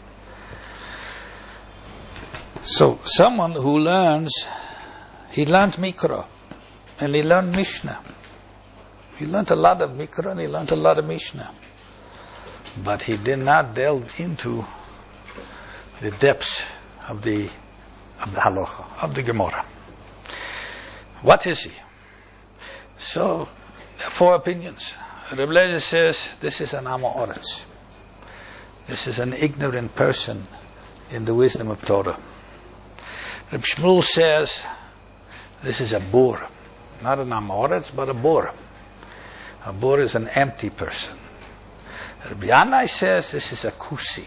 So someone who learns, he learned Mikra, and he learned Mishnah. He learned a lot of Mikra and he learned a lot of Mishnah. But he did not delve into the depths of the of the halacha, of the Gemara. What is he? So, there are four opinions. Reb Eliezer says, this is an Am Ha'aretz. This is an ignorant person in the wisdom of Torah. Reb Shmuel says, this is a bor. Not an Am Ha'aretz, but a bor. A bor is an empty person. Reb Yanai says, this is a kusi.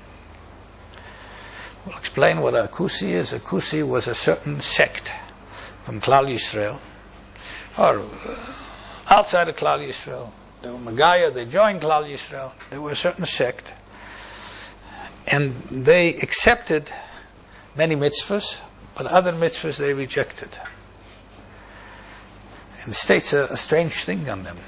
We'll explain what a kusi is. A kusi was a certain sect from Klal Yisrael, or uh, outside of Klal Yisrael. They were Magaya, they joined Klal Yisrael. They were a certain sect. And they accepted many mitzvahs, but other mitzvahs they rejected. And it states a, a strange thing on them.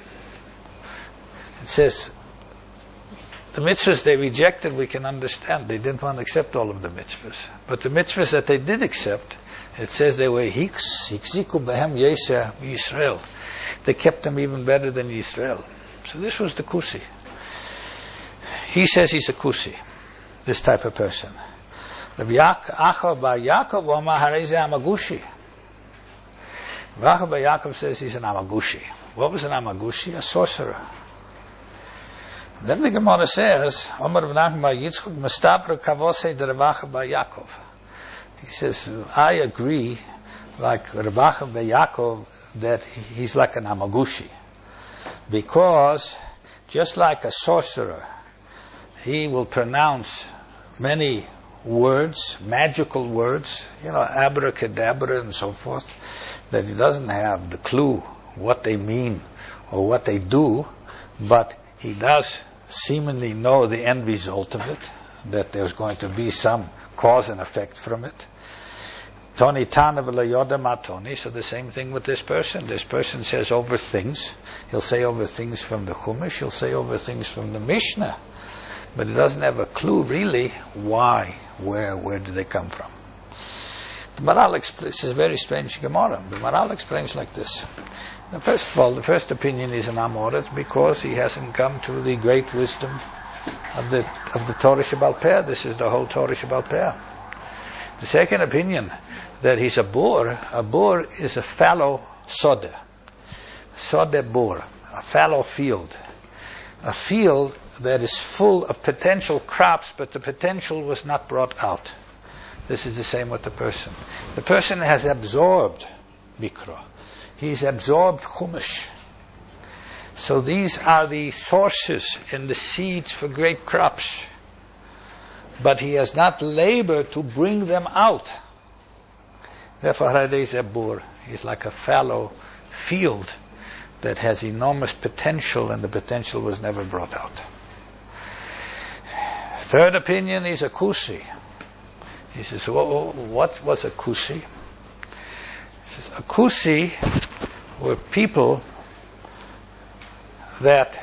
It says, the mitzvahs they rejected, we can understand. They didn't want to accept all of the mitzvahs. But the mitzvahs that they did accept, it says they were hiksiku behem yesa Yisrael. They kept them even better than Yisrael. So this was the kusi. He says he's a kusi, this type of person. Rav Acha bar Yaakov Omar Hareze Amagushi. Rav Acha bar Yaakov says he's an Amagushi. What was an Amagushi? A sorcerer. Then the Gemara says, Omar Rav Nachman bar Yitzchak Mestabra Kavosei de Rav Acha bar Yaakov. He says, I agree, like Rav Acha bar Yaakov, that he's like an Amagushi. Because, just like a sorcerer, he will pronounce many words, magical words, you know, abracadabra and so forth, that he doesn't have the clue what they mean or what they do, but he does seemingly know the end result of it, that there's going to be some cause and effect from it. Toni Tana v'lo matoni. So the same thing with this person. This person says over things. He'll say over things from the Chumash. He'll say over things from the Mishnah. But he doesn't have a clue really why, where, where do they come from. The Maral explains, this is a very strange Gemara. The Maral explains like this. Now, first of all, the first opinion is an Am Ha'aretz because he hasn't come to the great wisdom of the of the Torah Shebaal Peh. This is the whole Torah Shebaal Peh. The second opinion, that he's a bor. A bor is a fallow sode. Sode bor, a fallow field. A field that is full of potential crops, but the potential was not brought out. This is the same with the person. The person has absorbed Mikra. He's absorbed Chumash. So these are the sources and the seeds for great crops. But he has not labored to bring them out. Therefore, Haradeh is a bor. He's like a fallow field that has enormous potential, and the potential was never brought out. Third opinion is a kusi. He says, what was a kusi? He says, a kusi were people that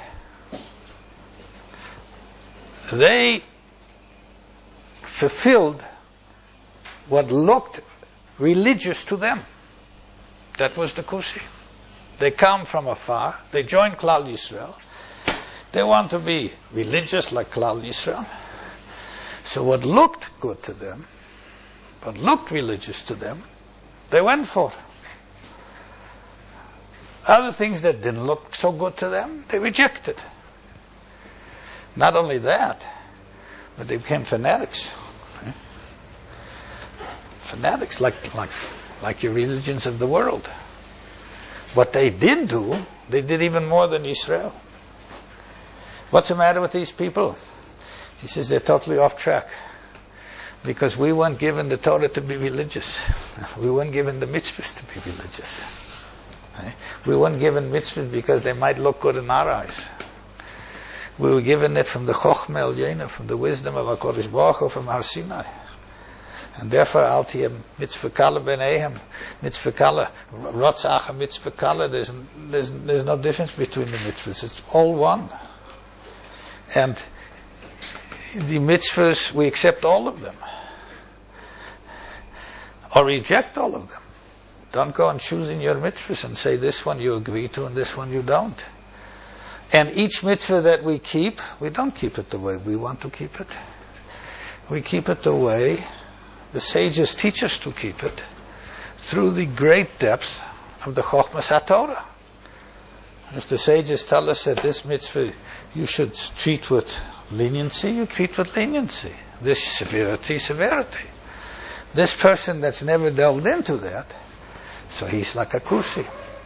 they fulfilled what looked religious to them. That was the kusi. They come from afar. They join Klal Yisrael. They want to be religious like Klal Yisrael. So what looked good to them, what looked religious to them, they went for. Other things that didn't look so good to them, they rejected. Not only that, but they became fanatics. Fanatics like like like your religions of the world. What they did do, they did even more than Israel. What's the matter with these people? He says they're totally off track. Because we weren't given the Torah to be religious. We weren't given the mitzvahs to be religious. We weren't given mitzvahs because they might look good in our eyes. We were given it from the Chochmah Elyono, from the wisdom of HaKadosh Baruch Hu, from Har Sinai. And therefore, Altiyam mitzvah kala b'neihem, mitzvah kala, rotzacha mitzvah kala, there's, there's, there's no difference between the mitzvahs. It's all one. And the mitzvahs, we accept all of them. Or reject all of them. Don't go and choose in your mitzvahs and say this one you agree to and this one you don't. And each mitzvah that we keep, we don't keep it the way we want to keep it. We keep it the way the sages teach us to keep it, through the great depth of the Chochmas HaTorah. If the sages tell us that this mitzvah you should treat with leniency, you treat with leniency. This severity, severity. This person that's never delved into that, so he's like a kushi.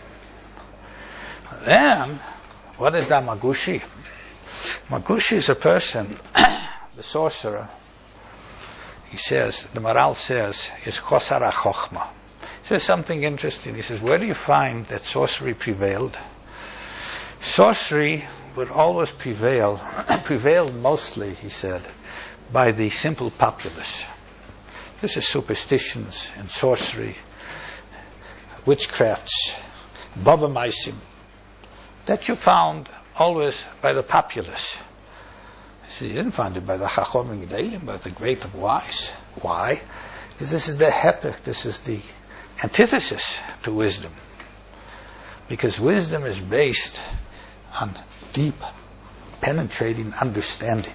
Then, what is the magushi? Magushi is a person, the sorcerer, he says, the Maral says, is chosara chochma. He says something interesting. He says, where do you find that sorcery prevailed? Sorcery would always prevail, prevailed mostly, he said, by the simple populace. This is superstitions and sorcery, witchcrafts, babamaisim, that you found always by the populace. He said, you didn't find it by the Chachomim Gedolim, by the great of wise. Why? Because this is the hepech, this is the antithesis to wisdom. Because wisdom is based on deep, penetrating understanding.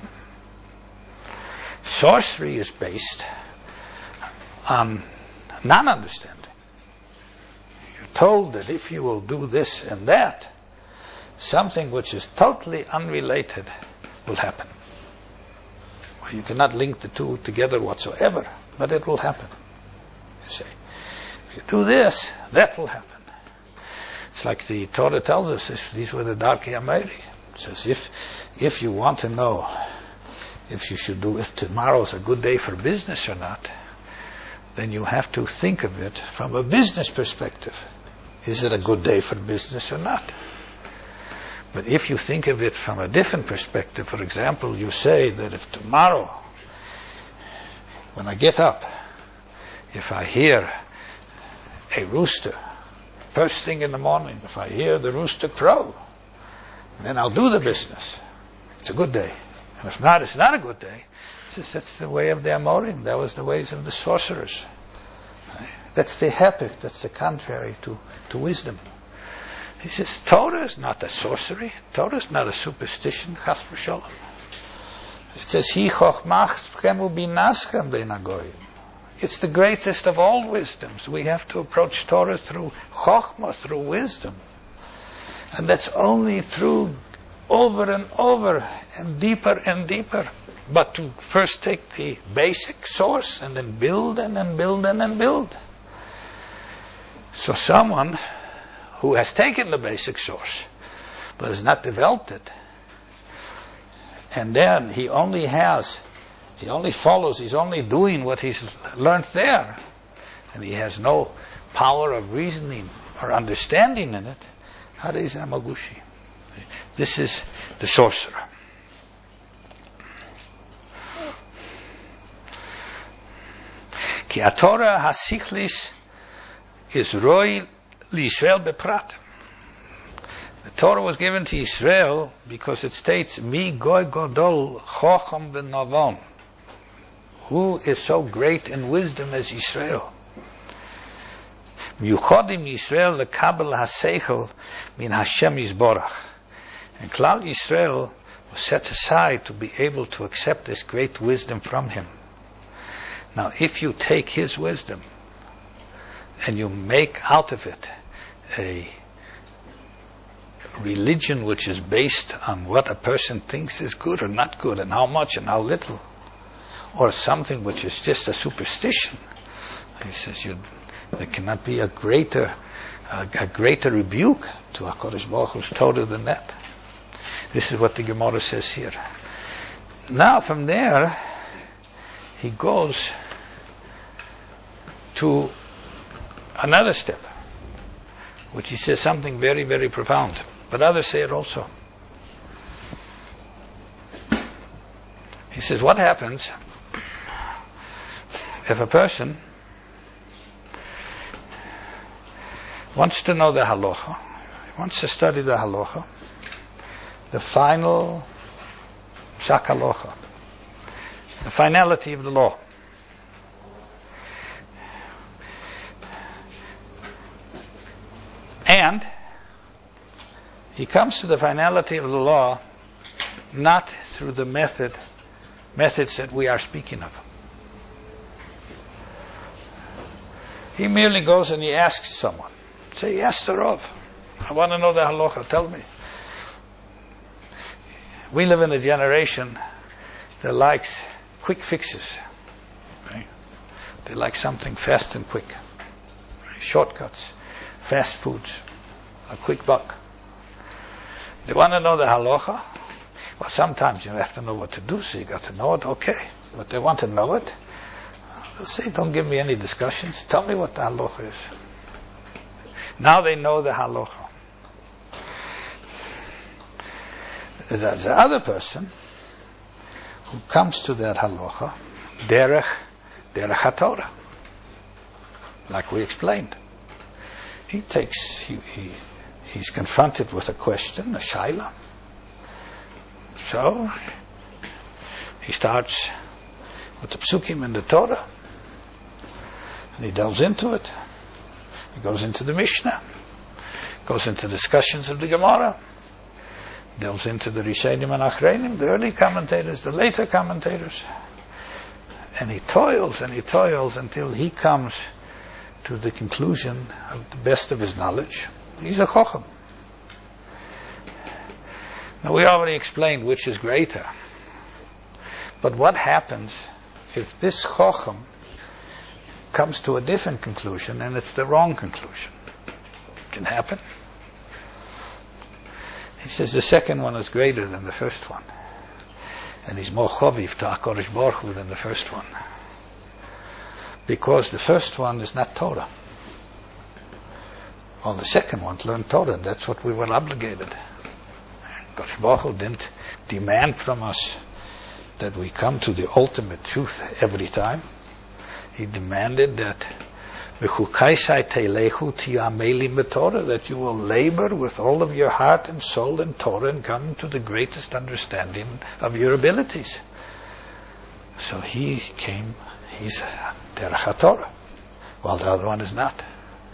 Sorcery is based on non-understanding. You're told that if you will do this and that, something which is totally unrelated will happen. Well, you cannot link the two together whatsoever, but it will happen. You say, if you do this, that will happen. It's like the Torah tells us, if these were the Darkei Ameri. It says, if if you want to know if you should do, if tomorrow is a good day for business or not, then you have to think of it from a business perspective. Is it a good day for business or not? But if you think of it from a different perspective, for example, you say that if tomorrow, when I get up, if I hear a rooster, first thing in the morning, if I hear the rooster crow, then I'll do the business. It's a good day. And if not, it's not a good day. It's just, that's the way of the Amorim. That was the ways of the sorcerers. That's the hepech. That's the contrary to, to wisdom. He says, Torah is not a sorcery. Torah is not a superstition. Chas v'sholom. It says, Hi chochmach kemu binaschem bein hagoyim. It's the greatest of all wisdoms. We have to approach Torah through chochmah, through wisdom. And that's only through over and over and deeper and deeper. But to first take the basic source and then build and then build and then build. So someone who has taken the basic source but has not developed it, and then he only has, he only follows, he's only doing what he's learned there, and he has no power of reasoning or understanding in it, Hariz Amagushi. This is the sorcerer. Ki aTorah hasichlis is roi liYisrael beprat. The Torah was given to Israel because it states, Mi goy godol chocham v'navon. Who is so great in wisdom as Israel? Miyuchodim Yisrael lekabel haseichel min Hashem Yisborach. And Klal Yisrael was set aside to be able to accept this great wisdom from Him. Now, if you take His wisdom and you make out of it a religion which is based on what a person thinks is good or not good, and how much and how little, or something which is just a superstition, he says you, there cannot be a greater a, a greater rebuke to HaKadosh Baruch Hu's Torah than that. This is what the Gemara says here. Now from there he goes to another step, which he says something very, very profound. But others say it also. He says, what happens if a person wants to know the halacha, wants to study the halacha, the final psak halacha, the finality of the law, and he comes to the finality of the law not through the method methods that we are speaking of. He merely goes and he asks someone. Say, yes, the Rav, I want to know the halacha, tell me. We live in a generation that likes quick fixes. Right? They like something fast and quick. Right? Shortcuts, fast foods, a quick buck. They want to know the halacha. Well, sometimes you have to know what to do, so you got to know it, okay. But they want to know it. They'll say, don't give me any discussions. Tell me what the halacha is. Now they know the halacha. There's the other person who comes to that halacha, derech, derech haTorah. Like we explained. He takes, he, he, he's confronted with a question, a shaila. So, he starts with the psukim in the Torah, and he delves into it. He goes into the Mishnah, goes into discussions of the Gemara, delves into the Rishonim and Achreinim, the early commentators, the later commentators, and he toils and he toils until he comes to the conclusion of the best of his knowledge. He's a Chacham. Now, we already explained which is greater. But what happens if this Chacham comes to a different conclusion and it's the wrong conclusion? It can happen. He says the second one is greater than the first one. And he's more chaviv to HaKadosh Baruch Hu than the first one. Because the first one is not Torah. Well, the second one learned Torah. That's what we were obligated. HaKadosh Baruch Hu didn't demand from us that we come to the ultimate truth every time. He demanded that that you will labor with all of your heart and soul in Torah and come to the greatest understanding of your abilities. So he came, he's derech haTorah, while the other one is not.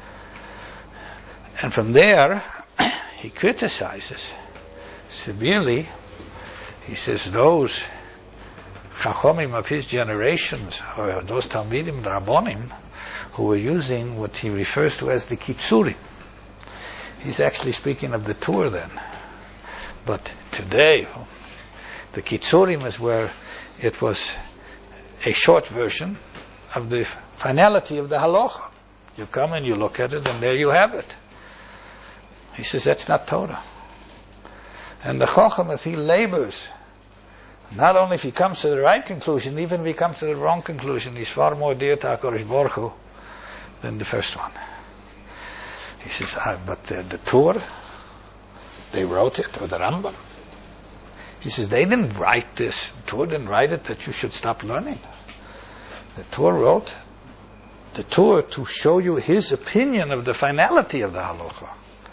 And from there, he criticizes severely. He says those Chachomim of his generations, or those Talmidim, Rabbonim, who were using what he refers to as the Kitzurim. He's actually speaking of the Tur then. But today, the Kitzurim is where it was a short version of the finality of the halacha. You come and you look at it and there you have it. He says that's not Torah. And the Chacham, if he labors, not only if he comes to the right conclusion, even if he comes to the wrong conclusion, he's far more dear to HaKadosh Baruch Hu than the first one. He says, ah, but the, the Tur, they wrote it, or the Rambam. He says, they didn't write this. The Tur didn't write it that you should stop learning. The Tur wrote the Tur to show you his opinion of the finality of the halacha.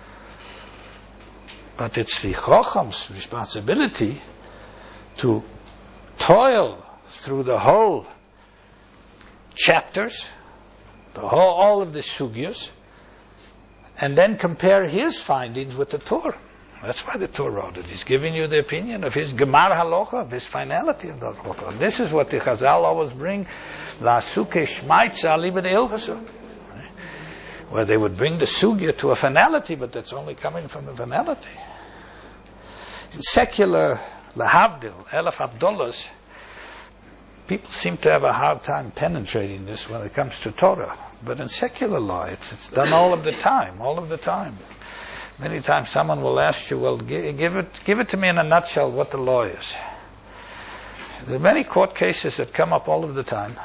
But it's the Chacham's responsibility to toil through the whole chapters, the whole, all of the sugyas, and then compare his findings with the Torah. That's why the Torah wrote it. He's giving you the opinion of his Gemar Halacha, of his finality of the Halacha. And this is what the Chazal always bring, La Suke Shmaitza Liba de Ilchasu, where they would bring the sugya to a finality, but that's only coming from the finality. In secular Lahavdil, Elef Abdullahs, people seem to have a hard time penetrating this when it comes to Torah. But in secular law, it's, it's done all of the time, all of the time. Many times someone will ask you, well, give, give it give it to me in a nutshell what the law is. There are many court cases that come up all of the time.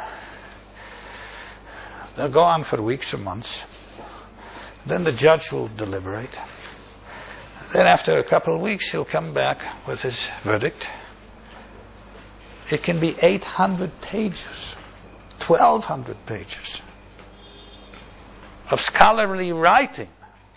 They'll go on for weeks or months. Then the judge will deliberate. Then after a couple of weeks, he'll come back with his verdict. It can be eight hundred pages, twelve hundred pages of scholarly writing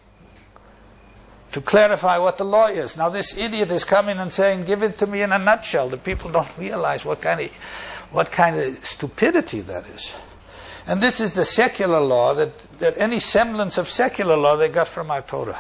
to clarify what the law is. Now this idiot is coming and saying, give it to me in a nutshell. The people don't realize what kind of, what kind of stupidity that is. And this is the secular law, that, that any semblance of secular law they got from our Torah.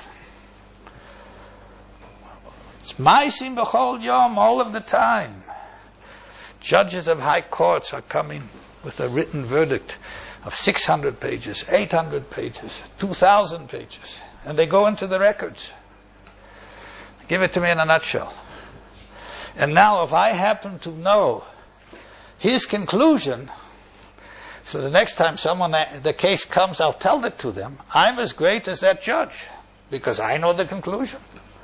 It's Ma'asim b'chol yom, all of the time. Judges of high courts are coming with a written verdict of six hundred pages, eight hundred pages, two thousand pages. And they go into the records. Give it to me in a nutshell. And now if I happen to know his conclusion, so the next time someone, the case comes, I'll tell it to them. I'm as great as that judge, because I know the conclusion.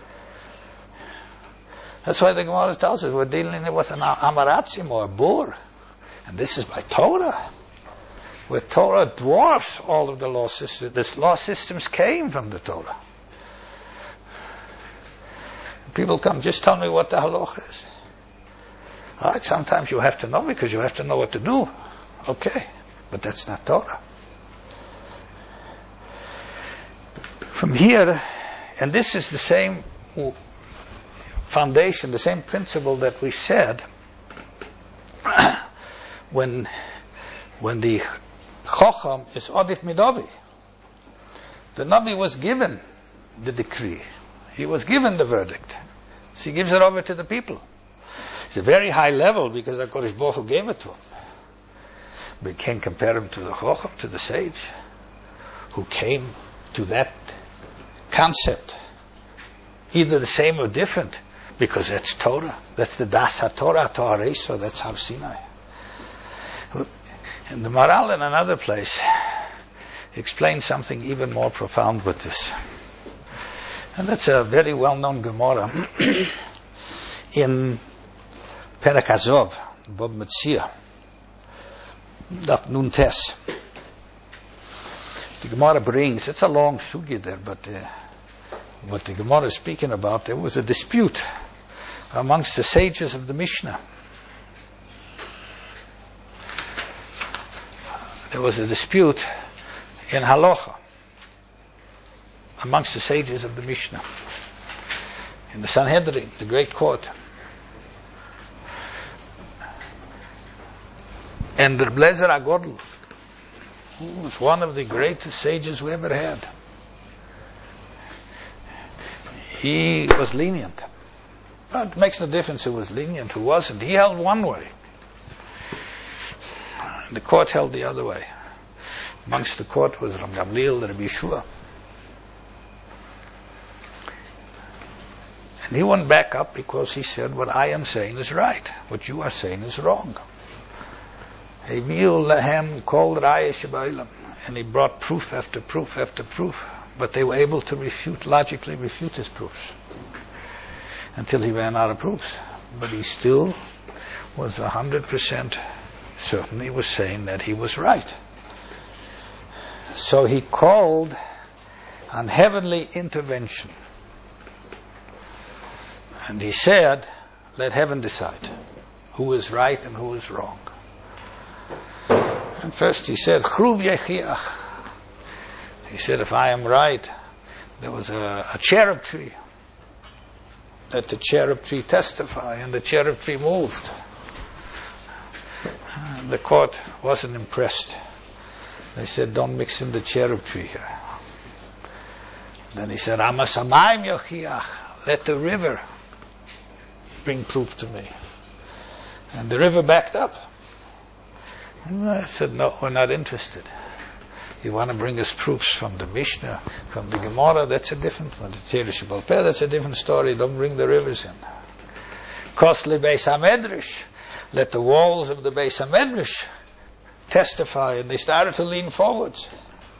That's why the Gemara tells us we're dealing with an Amaratzim or a Bur. And this is by Torah. Where Torah dwarfs all of the law systems. This law systems came from the Torah. People come, just tell me what the halacha is. All right, sometimes you have to know because you have to know what to do. Okay, but that's not Torah. From here, and this is the same foundation, the same principle that we said when when the Chocham is Odif Midovi. The Navi was given the decree. He was given the verdict. So he gives it over to the people. It's a very high level because HaKadosh Baruch Hu gave it to him. But you can't compare him to the Chocham, to the sage, who came to that concept. Either the same or different, because that's Torah. That's the Das HaTorah, Torah Reisa, that's Har Sinai. And the Maral in another place explains something even more profound with this. And that's a very well-known Gemara in Perek Hazov, Bob Metzia, Daf Nun Tes. The Gemara brings, it's a long sugi there, but uh, what the Gemara is speaking about, there was a dispute amongst the sages of the Mishnah. There was a dispute in Halacha amongst the sages of the Mishnah in the Sanhedrin, the great court. And Reb Lezer HaGodl, who was one of the greatest sages we ever had, he was lenient. But it makes no difference who was lenient, who wasn't. He held one way. The court held the other way. Amongst the court was Ram Gamliel, Rabbi Yeshua. And he went back up because he said, what I am saying is right. What you are saying is wrong. And he brought proof after proof after proof. But they were able to refute, logically refute his proofs. Until he ran out of proofs. But he still was one hundred percent certain he was saying that he was right. So he called on heavenly intervention. And he said, let heaven decide who is right and who is wrong. And first he said, Chruv Yechiach. He said, if I am right, there was a, a cherub tree. Let the cherub tree testify, and the cherub tree moved. And the court wasn't impressed. They said, don't mix in the cherub tree here. Then he said, Amasamayim Yechiach. Let the river bring proof to me. And the river backed up. And I said, no, we're not interested. You want to bring us proofs from the Mishnah, from the Gemara, that's a different one. The Torah Sheba'al Peh, that's a different story. Don't bring the rivers in. Kosli Beis HaMedrash. Let the walls of the Beis HaMedrash testify. And they started to lean forwards.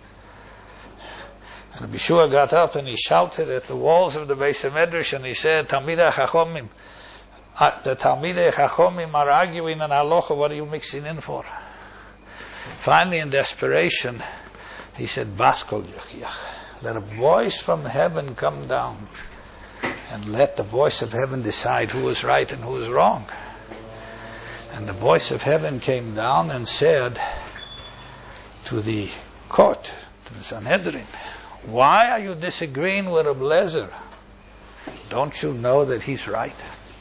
And Rabbi Yeshua got up and he shouted at the walls of the Beis HaMedrash and he said, Talmidei Chachomim, the Talmidei Chachomim are arguing on halacha, what are you mixing in for? Finally, in desperation, he said, Baskol Yechiach. Let a voice from heaven come down and let the voice of heaven decide who is right and who is wrong. And the voice of heaven came down and said, to the court, to the Sanhedrin, why are you disagreeing with Reb Lezer? Don't you know that he's right?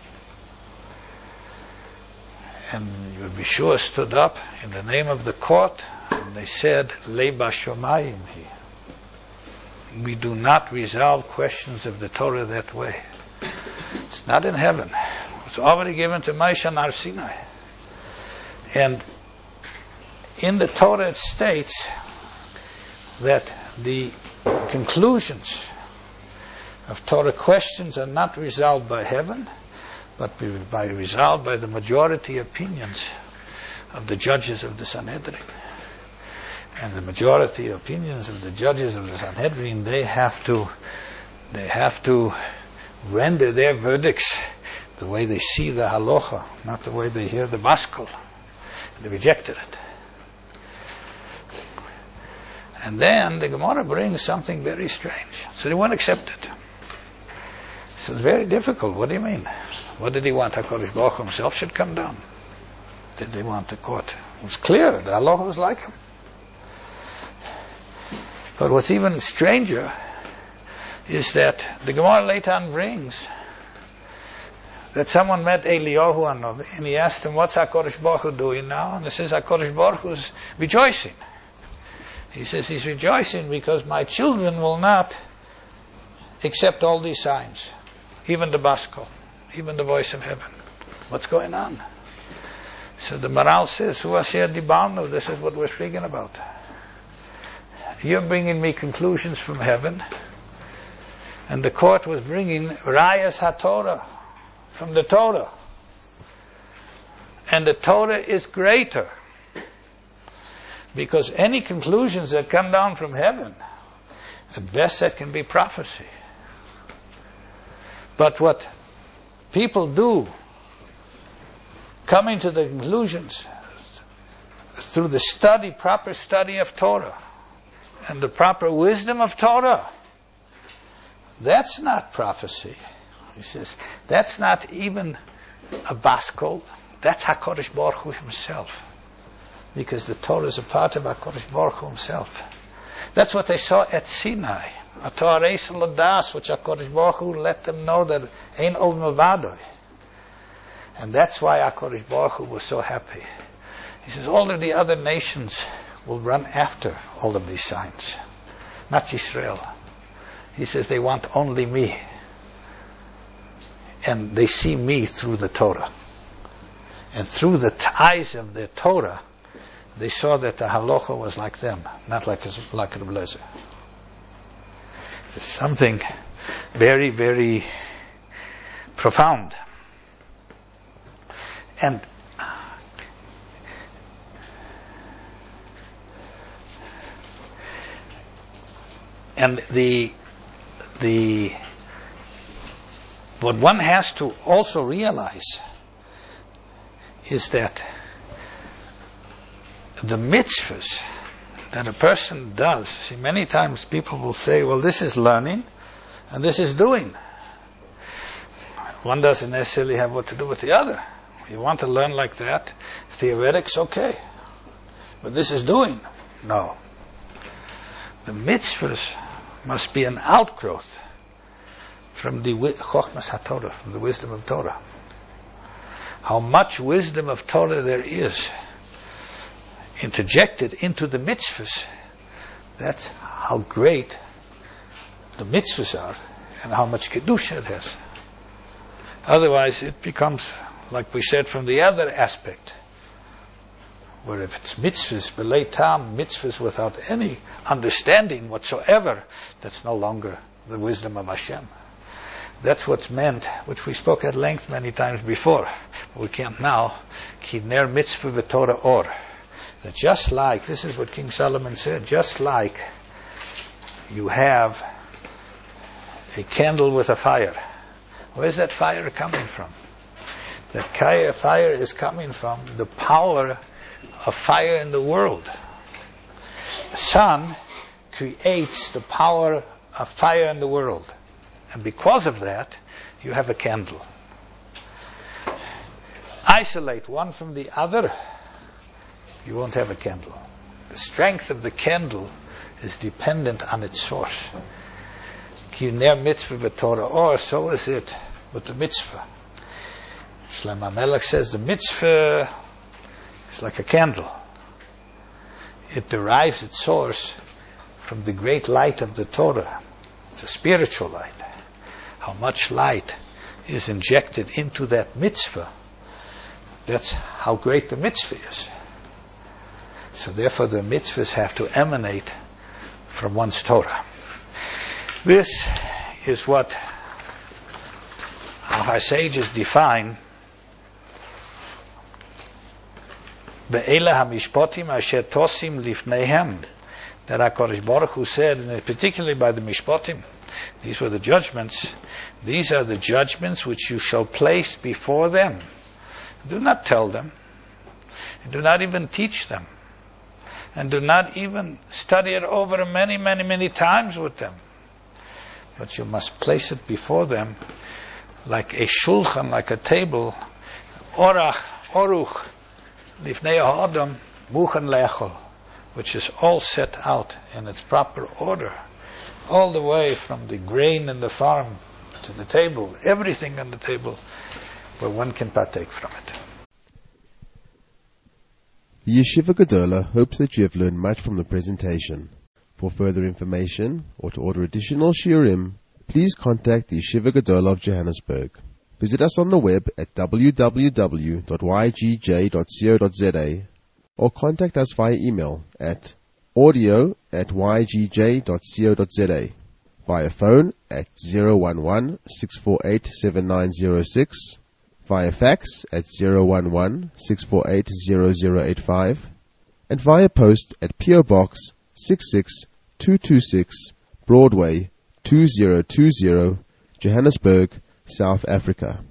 And Rabbi Shua stood up in the name of the court, and they said, Le bashomayim hi. We do not resolve questions of the Torah that way. It's not in heaven. It's already given to Moshe on Har Sinai. And in the Torah it states that the conclusions of Torah questions are not resolved by heaven, but by resolved by the majority opinions of the judges of the Sanhedrin. And the majority opinions of the judges of the Sanhedrin, they have to, they have to render their verdicts the way they see the halacha, not the way they hear the maskil. They rejected it. And then the Gemara brings something very strange. So they won't accept it. So it's very difficult. What do you mean? What did he want? HaKadosh Baruch Hu himself should come down. Did they want the court? It was clear. The halacha was like him. But what's even stranger is that the Gemara later on brings that someone met Eliyahu Hanavi and he asked him, what's HaKadosh Baruch Hu doing now? And he says, HaKadosh Baruch Hu is rejoicing. He says, he's rejoicing because my children will not accept all these signs. Even the Baskol, even the voice of heaven. What's going on? So the Maral says, Hu asher dibarnu, this is what we're speaking about. You're bringing me conclusions from heaven, and the court was bringing Rayas HaTorah, from the Torah. And the Torah is greater. Because any conclusions that come down from heaven, at best that can be prophecy. But what people do, coming to the conclusions through the study, proper study of Torah, and the proper wisdom of Torah, that's not prophecy. He says, that's not even a baskol, that's HaKadosh Baruch Hu himself. Because the Torah is a part of HaKadosh Baruch Hu himself. That's what they saw at Sinai. A Torah Ladas, which HaKadosh Baruch Hu let them know that Ein Od Milvadoi. And that's why HaKadosh Baruch Hu was so happy. He says, all of the other nations will run after all of these signs. Not Israel. He says, they want only me. And they see me through the Torah. And through the eyes of the Torah, they saw that the halacha was like them, not like like Reb Lezer. It's something very, very profound. And and the the what one has to also realize is that the mitzvahs that a person does, see, many times people will say, well, this is learning and this is doing. One doesn't necessarily have what to do with the other. You want to learn like that, theoretics, okay. But this is doing. No. The mitzvahs must be an outgrowth from the Chochmas HaTorah, from the wisdom of Torah. How much wisdom of Torah there is interjected into the mitzvahs, that's how great the mitzvahs are and how much kedusha it has. Otherwise it becomes, like we said from the other aspect, where if it's mitzvahs, belay tam, mitzvahs without any understanding whatsoever, that's no longer the wisdom of Hashem. That's what's meant, which we spoke at length many times before. We can't now. Ki ner mitzvah v'torah or. That just like, this is what King Solomon said, just like you have a candle with a fire. Where's that fire coming from? That fire is coming from the power of fire in the world. The sun creates the power of fire in the world. And because of that, you have a candle. Isolate one from the other, you won't have a candle. The strength of the candle is dependent on its source. Ki ner mitzvah b'Torah or, so is it with the mitzvah. Shlomo Melech says the mitzvah is like a candle. It derives its source from the great light of the Torah. It's a spiritual light. How much light is injected into that mitzvah, that's how great the mitzvah is. So therefore the mitzvahs have to emanate from one's Torah. This is what our sages define Be'ela hamishpotim asher tosim lifneihem, that HaKadosh Baruch Hu said, and particularly by the mishpotim, these were the judgments. These are the judgments which you shall place before them. Do not tell them. Do not even teach them. And do not even study it over many, many, many times with them. But you must place it before them like a shulchan, like a table. Orach, oruch, lifnei ha'adam, muchen le'echol, which is all set out in its proper order. All the way from the grain in the farm to the table, everything on the table where one can partake from it. The Yeshiva Gedola hopes that you have learned much from the presentation. For further information or to order additional shiurim, please contact the Yeshiva Gedola of Johannesburg. Visit us on the web at w w w dot y g j dot co dot z a or contact us via email at audio at y g j dot co dot z a, via phone at zero one one, six four eight, seven nine zero six, via fax at zero one one, six four eight, zero zero eight five, and via post at P O Box six six two two six, Broadway two zero two zero, Johannesburg, South Africa.